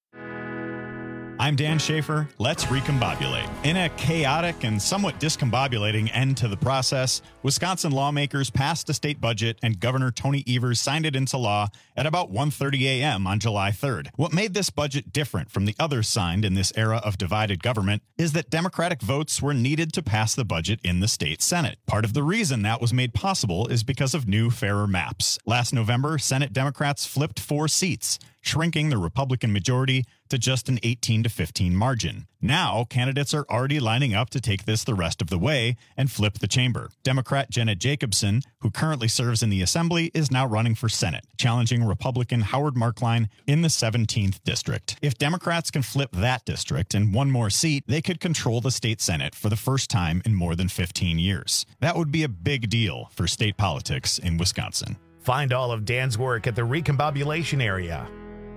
I'm Dan Schaefer. Let's recombobulate. In a chaotic and somewhat discombobulating end to the process, Wisconsin lawmakers passed a state budget and Governor Tony Evers signed it into law at about one thirty a.m. on July third. What made this budget different from the others signed in this era of divided government is that Democratic votes were needed to pass the budget in the state Senate. Part of the reason that was made possible is because of new, fairer maps. Last November, Senate Democrats flipped four seats, shrinking the Republican majority to just an eighteen to fifteen margin. Now, candidates are already lining up to take this the rest of the way and flip the chamber. Democrat Jenna Jacobson, who currently serves in the Assembly, is now running for Senate, challenging Republican Howard Markline in the seventeenth district. If Democrats can flip that district and one more seat, they could control the state Senate for the first time in more than fifteen years. That would be a big deal for state politics in Wisconsin. Find all of Dan's work at the Recombobulation area.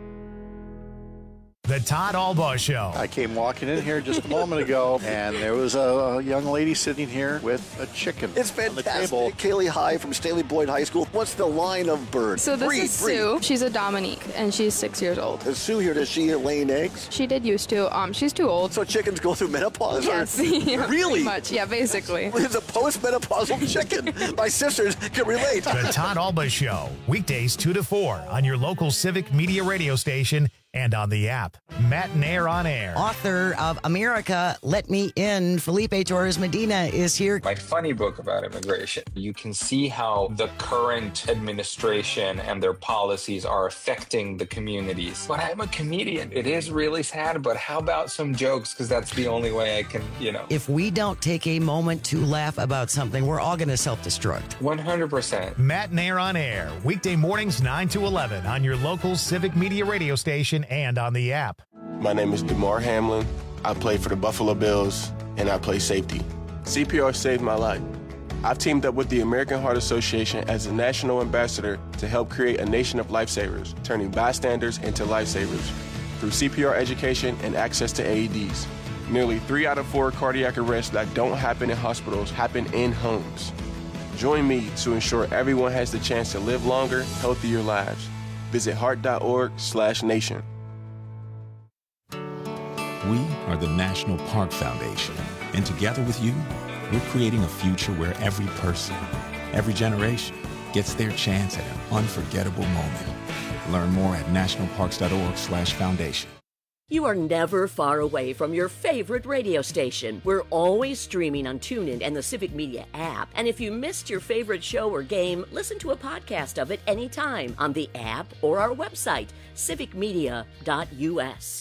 The Todd Albaugh Show. I came walking in here just a moment ago, and there was a, a young lady sitting here with a chicken. It's fantastic. Kaylee High from Staley Boyd High School. What's the line of bird? So this breed, is breed. Sue. She's a Dominique, and she's six years old. Is Sue here? Does she lay eggs? She did used to. Um, she's too old. So chickens go through menopause? Yes. Or? Yeah, Really? pretty much. Yeah, basically. It's a post-menopausal chicken. My sisters can relate. The Todd Albaugh Show. Weekdays two to four on your local Civic Media radio station and on the app. Matt Nair on air. Author of America, Let Me In, Felipe Torres Medina is here. My funny book about immigration. You can see how the current administration and their policies are affecting the communities. But I'm a comedian. It is really sad, but how about some jokes? Because that's the only way I can, you know. If we don't take a moment to laugh about something, we're all going to self-destruct. one hundred percent. Matt Nair on air. Weekday mornings nine to eleven on your local Civic Media radio station and on the app. My name is DeMar Hamlin. I play for the Buffalo Bills, and I play safety. C P R saved my life. I've teamed up with the American Heart Association as a national ambassador to help create a nation of lifesavers, turning bystanders into lifesavers through C P R education and access to A E Ds. Nearly three out of four cardiac arrests that don't happen in hospitals happen in homes. Join me to ensure everyone has the chance to live longer, healthier lives. Visit heart dot org slash nation. We are the National Park Foundation, and together with you, we're creating a future where every person, every generation, gets their chance at an unforgettable moment. Learn more at nationalparks.org slash foundation. You are never far away from your favorite radio station. We're always streaming on TuneIn and the Civic Media app. And if you missed your favorite show or game, listen to a podcast of it anytime on the app or our website, civic media dot u s.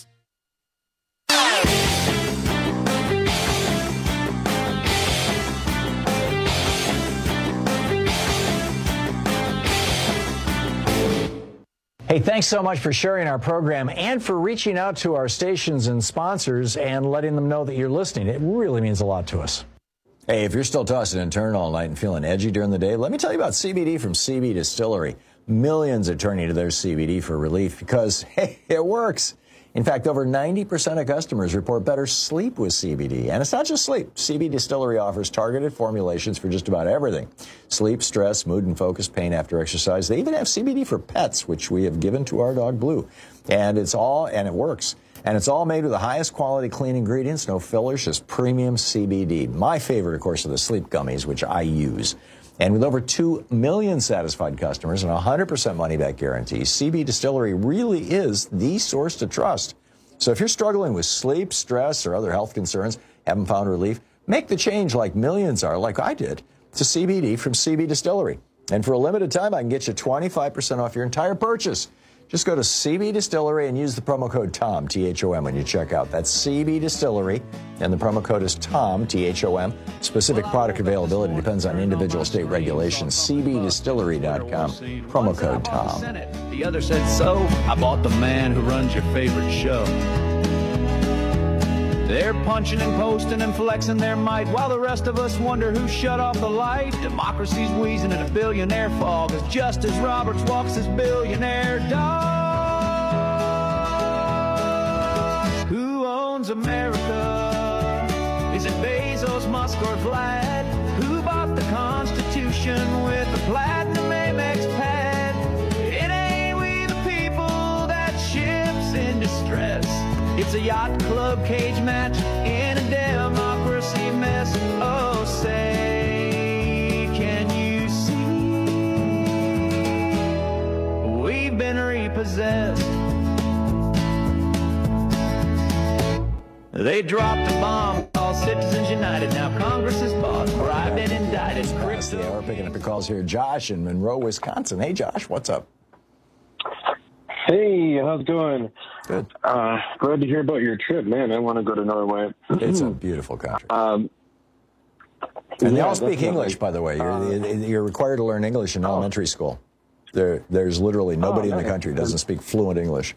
Hey, thanks so much for sharing our program and for reaching out to our stations and sponsors and letting them know that you're listening. It really means a lot to us. Hey, if you're still tossing and turning all night and feeling edgy during the day, let me tell you about C B D from C B Distillery. Millions are turning to their C B D for relief because, hey, it works. In fact, over ninety percent of customers report better sleep with C B D. And it's not just sleep. C B Distillery offers targeted formulations for just about everything. Sleep, stress, mood and focus, pain after exercise. They even have C B D for pets, which we have given to our dog Blue. And it's all, and it works. And it's all made with the highest quality clean ingredients, no fillers, just premium C B D. My favorite, of course, are the sleep gummies, which I use. And with over two million satisfied customers and a one hundred percent money-back guarantee, C B Distillery really is the source to trust. So if you're struggling with sleep, stress, or other health concerns, haven't found relief, make the change like millions are, like I did, to C B D from C B Distillery. And for a limited time, I can get you twenty-five percent off your entire purchase. Just go to C B Distillery and use the promo code TOM, T H O M, when you check out. That's C B Distillery, and the promo code is TOM, T H O M. Specific product availability depends on individual state regulations. C B distillery dot com, promo code TOM. The other said so. I bought the man who runs your favorite show. They're punching and posting and flexing their might while the rest of us wonder who shut off the light. Democracy's wheezing in a billionaire fog as just as Roberts walks his billionaire dog. Who owns America? Is it Bezos, Musk, or Vlad? Who bought the Constitution with a platinum Amex pad? It ain't we the people that ships in distress. It's a yacht club cage match in a democracy mess. Oh, say, can you see? We've been repossessed. They dropped a bomb, all Citizens United. Now Congress is bought, bribed and indicted. Past the hour, picking up the calls here. Josh in Monroe, Wisconsin. Hey, Josh, what's up? Hey, how's it going? Good. Uh, glad to hear about your trip, man. I want to go to Norway. It's a beautiful country. Um, and they yeah, all speak definitely. English, by the way. You're, Uh, you're required to learn English in elementary school. There, there's literally nobody Oh, in the okay. country who doesn't speak fluent English.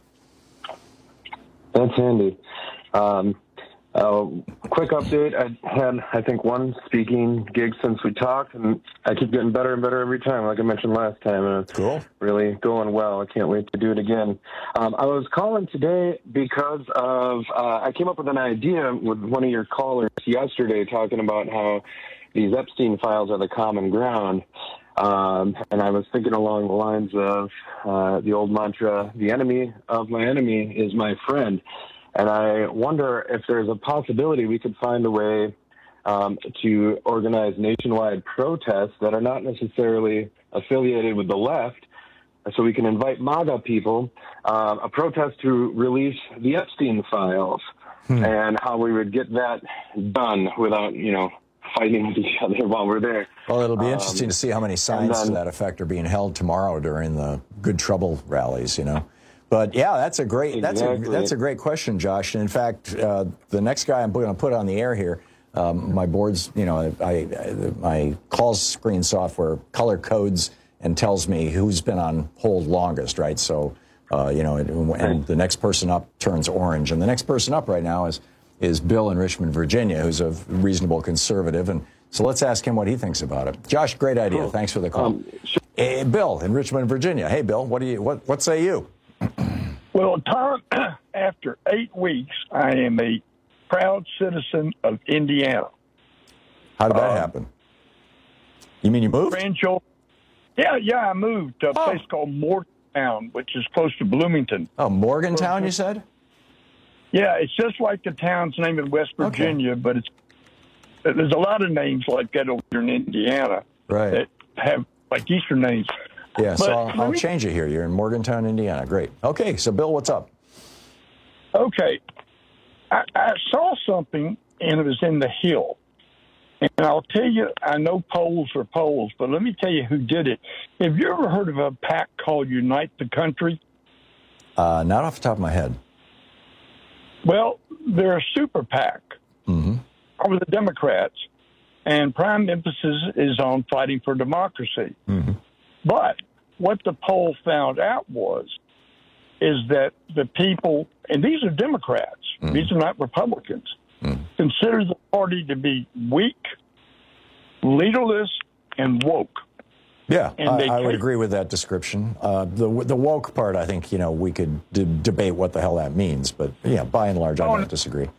That's handy. Um, uh, quick update. I had, I think, one speaking gig since we talked, and I keep getting better and better every time, like I mentioned last time. And it's cool. Really going well. I can't wait to do it again. Um, I was calling today because of, uh, I came up with an idea with one of your callers yesterday talking about how these Epstein files are the common ground. Um, and I was thinking along the lines of uh, the old mantra, the enemy of my enemy is my friend. And I wonder if there's a possibility we could find a way um, to organize nationwide protests that are not necessarily affiliated with the left, so we can invite MAGA people, uh, a protest to release the Epstein files, hmm. and how we would get that done without, you know, fighting with each other while we're there. Well, it'll be Um, interesting to see how many signs then, to that effect are being held tomorrow during the Good Trouble rallies, you know. But yeah, that's a great that's Exactly. a that's a great question, Josh. And in fact, uh, the next guy I'm going to put on the air here, um, my board's, you know, I, I my call screen software color codes and tells me who's been on hold longest, right? So, uh, you know, and, and the next person up turns orange, and the next person up right now is is Bill in Richmond, Virginia, who's a reasonable conservative, and so let's ask him what he thinks about it. Josh, great idea. Cool. Thanks for the call. Um, sure. Hey, Bill in Richmond, Virginia. Hey, Bill, what do you what what say you? Well, Tom, after eight weeks, I am a proud citizen of Indiana. How did that Um, happen? You mean you moved? Grandchildren. Yeah, yeah, I moved to a place called Morgantown, which is close to Bloomington. Oh, Morgantown, you said? Yeah, it's just like the town's name in West Virginia, okay. but it's there's a lot of names like that over here in Indiana right. that have like Eastern names. Yeah, but so I'll, I'll me, change it here. You're in Morgantown, Indiana. Great. Okay, so Bill, what's up? Okay, I, I saw something, and it was in the Hill. And I'll tell you, I know polls are polls, but let me tell you who did it. Have you ever heard of a PAC called Unite the Country? Uh, not off the top of my head. Well, they're a super PAC mm-hmm. over the Democrats, and prime emphasis is on fighting for democracy. Mm-hmm. But what the poll found out was is that the people, and these are Democrats, mm-hmm. these are not Republicans, mm-hmm. consider the party to be weak, leaderless, and woke. Yeah, and I, I take, would agree with that description. Uh, the the woke part, I think, you know, we could d- debate what the hell that means, but yeah, by and large, I don't disagree.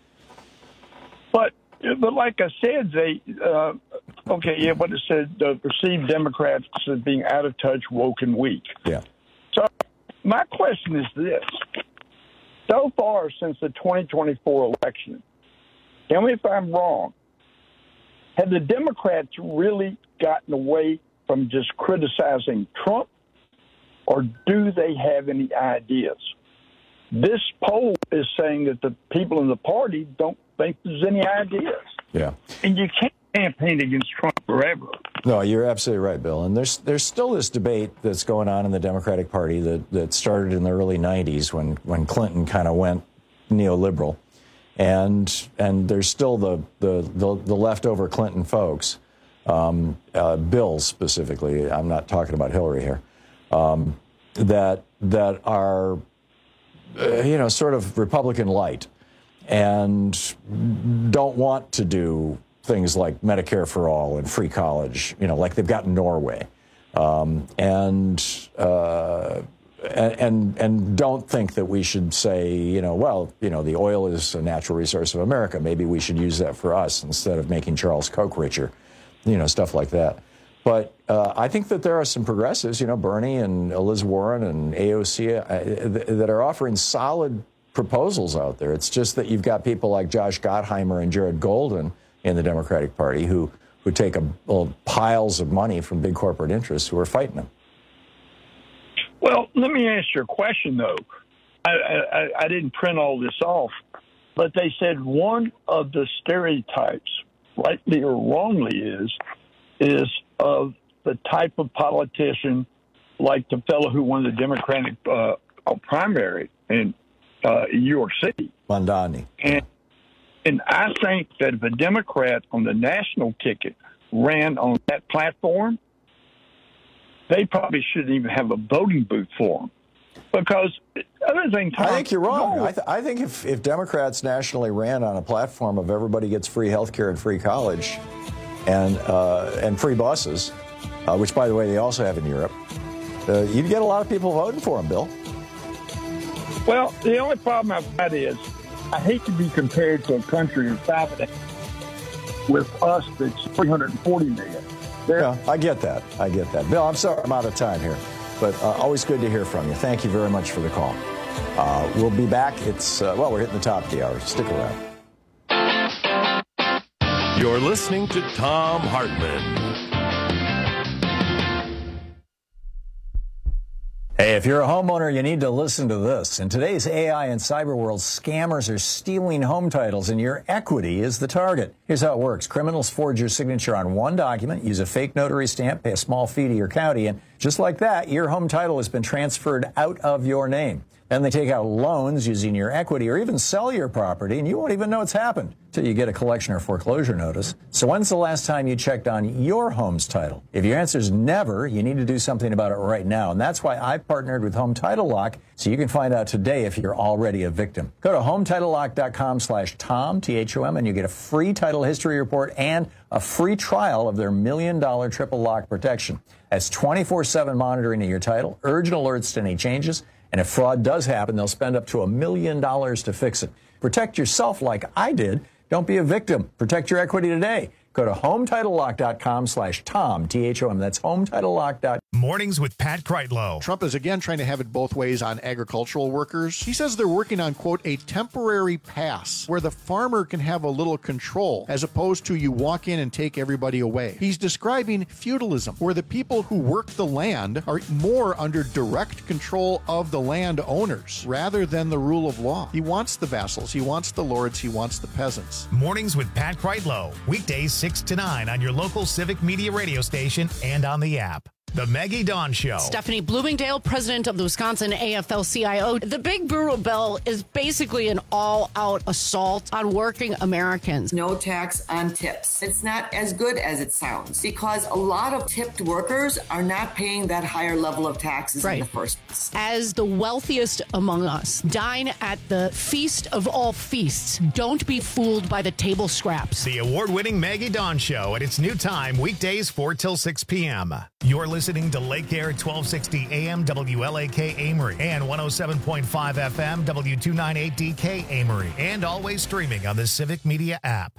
But but like I said, they uh, okay, yeah, what it said, uh, perceived Democrats as being out of touch, woke, and weak. Yeah. So my question is this: so far since the twenty twenty-four election, tell me if I'm wrong. Have the Democrats really gotten away from just criticizing Trump, or do they have any ideas? This poll is saying that the people in the party don't think there's any ideas. Yeah. And you can't campaign against Trump forever. No, you're absolutely right, Bill. And there's there's still this debate that's going on in the Democratic Party that, that started in the early nineties when, when Clinton kind of went neoliberal. And and there's still the, the, the, the leftover Clinton folks. Um, uh, Bill specifically, I'm not talking about Hillary here, um, that that are, uh, you know, sort of Republican light and don't want to do things like Medicare for all and free college, you know, like they've got in Norway, um, and, uh, and and don't think that we should say, you know, well, you know, the oil is a natural resource of America. Maybe we should use that for us instead of making Charles Koch richer. You know, stuff like that. But uh, I think that there are some progressives, you know, Bernie and Liz Warren and A O C, uh, th- that are offering solid proposals out there. It's just that you've got people like Josh Gottheimer and Jared Golden in the Democratic Party who, who take a, well, piles of money from big corporate interests who are fighting them. Well, let me ask you a question, though. I, I, I didn't print all this off, but they said one of the stereotypes, rightly or wrongly, is is of the type of politician like the fellow who won the Democratic uh, primary in uh, New York City. Mondani. And, and I think that if a Democrat on the national ticket ran on that platform, they probably shouldn't even have a voting booth for them. Because other thing, Tom, I think you're wrong. I, th- I think if, if Democrats nationally ran on a platform of everybody gets free health care and free college and uh, and free buses, uh, which, by the way, they also have in Europe, uh, you'd get a lot of people voting for them, Bill. Well, the only problem I've got is I hate to be compared to a country of five and a half with us that's three hundred forty million. They're- yeah, I get that. I get that. Bill, I'm sorry I'm out of time here. But uh, always good to hear from you. Thank you very much for the call. Uh, we'll be back. It's, uh, well, we're hitting the top of the hour. Stick around. You're listening to Thom Hartmann. Hey, if you're a homeowner, you need to listen to this. In today's A I and cyber world, scammers are stealing home titles, and your equity is the target. Here's how it works. Criminals forge your signature on one document, use a fake notary stamp, pay a small fee to your county, and just like that, your home title has been transferred out of your name. Then they take out loans using your equity or even sell your property, and you won't even know it's happened until you get a collection or foreclosure notice. So when's the last time you checked on your home's title? If your answer is never, you need to do something about it right now. And that's why I partnered with Home Title Lock, so you can find out today if you're already a victim. Go to home title lock dot com slash Tom, T H O M, and you get a free title history report and a free trial of their million dollar triple lock protection. That's twenty-four seven monitoring of your title, urgent alerts to any changes, and if fraud does happen, they'll spend up to a million dollars to fix it. Protect yourself like I did. Don't be a victim. Protect your equity today. Go to HomeTitleLock.com slash Tom, T H O M. That's HomeTitleLock dot com. Mornings with Pat Kreitlow. Trump is again trying to have it both ways on agricultural workers. He says they're working on, quote, a temporary pass where the farmer can have a little control as opposed to you walk in and take everybody away. He's describing feudalism, where the people who work the land are more under direct control of the land owners rather than the rule of law. He wants the vassals, he wants the lords, he wants the peasants. Mornings with Pat Kreitlow. Weekdays six to nine on your local Civic Media radio station and on the app. The Maggie Dawn Show. Stephanie Bloomingdale, president of the Wisconsin A F L C I O. The Big Brutal Bill is basically an all-out assault on working Americans. No tax on tips. It's not as good as it sounds because a lot of tipped workers are not paying that higher level of taxes Right. in the first place. As the wealthiest among us, dine at the feast of all feasts. Don't be fooled by the table scraps. The award-winning Maggie Dawn Show at its new time, weekdays four till six p.m. You're listening to Lake Air twelve sixty A M W L A K Amory and one oh seven point five F M W two ninety-eight D K Amory, and always streaming on the Civic Media app.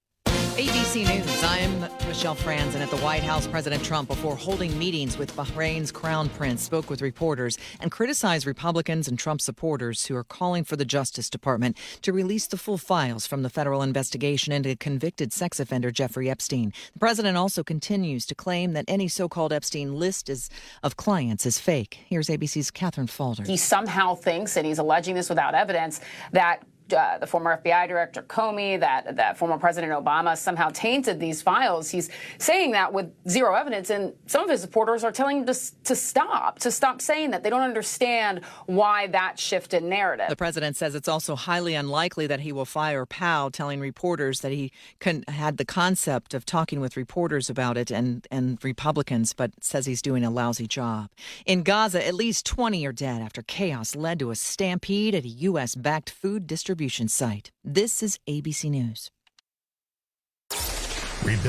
A B C News, I'm Michelle Franzen. At the White House, President Trump, before holding meetings with Bahrain's crown prince, spoke with reporters and criticized Republicans and Trump supporters who are calling for the Justice Department to release the full files from the federal investigation into convicted sex offender Jeffrey Epstein. The president also continues to claim that any so-called Epstein list is, of clients is fake. Here's A B C's Catherine Falder. He somehow thinks, and he's alleging this without evidence, that Uh, the former F B I director Comey, that that former President Obama somehow tainted these files. He's saying that with zero evidence, and some of his supporters are telling him to, to stop, to stop saying that. They don't understand why that shift in narrative. The president says it's also highly unlikely that he will fire Powell, telling reporters that he con- had the concept of talking with reporters about it and, and Republicans, but says he's doing a lousy job. In Gaza, at least twenty are dead after chaos led to a stampede at a U S-backed food distribution site. This is A B C News.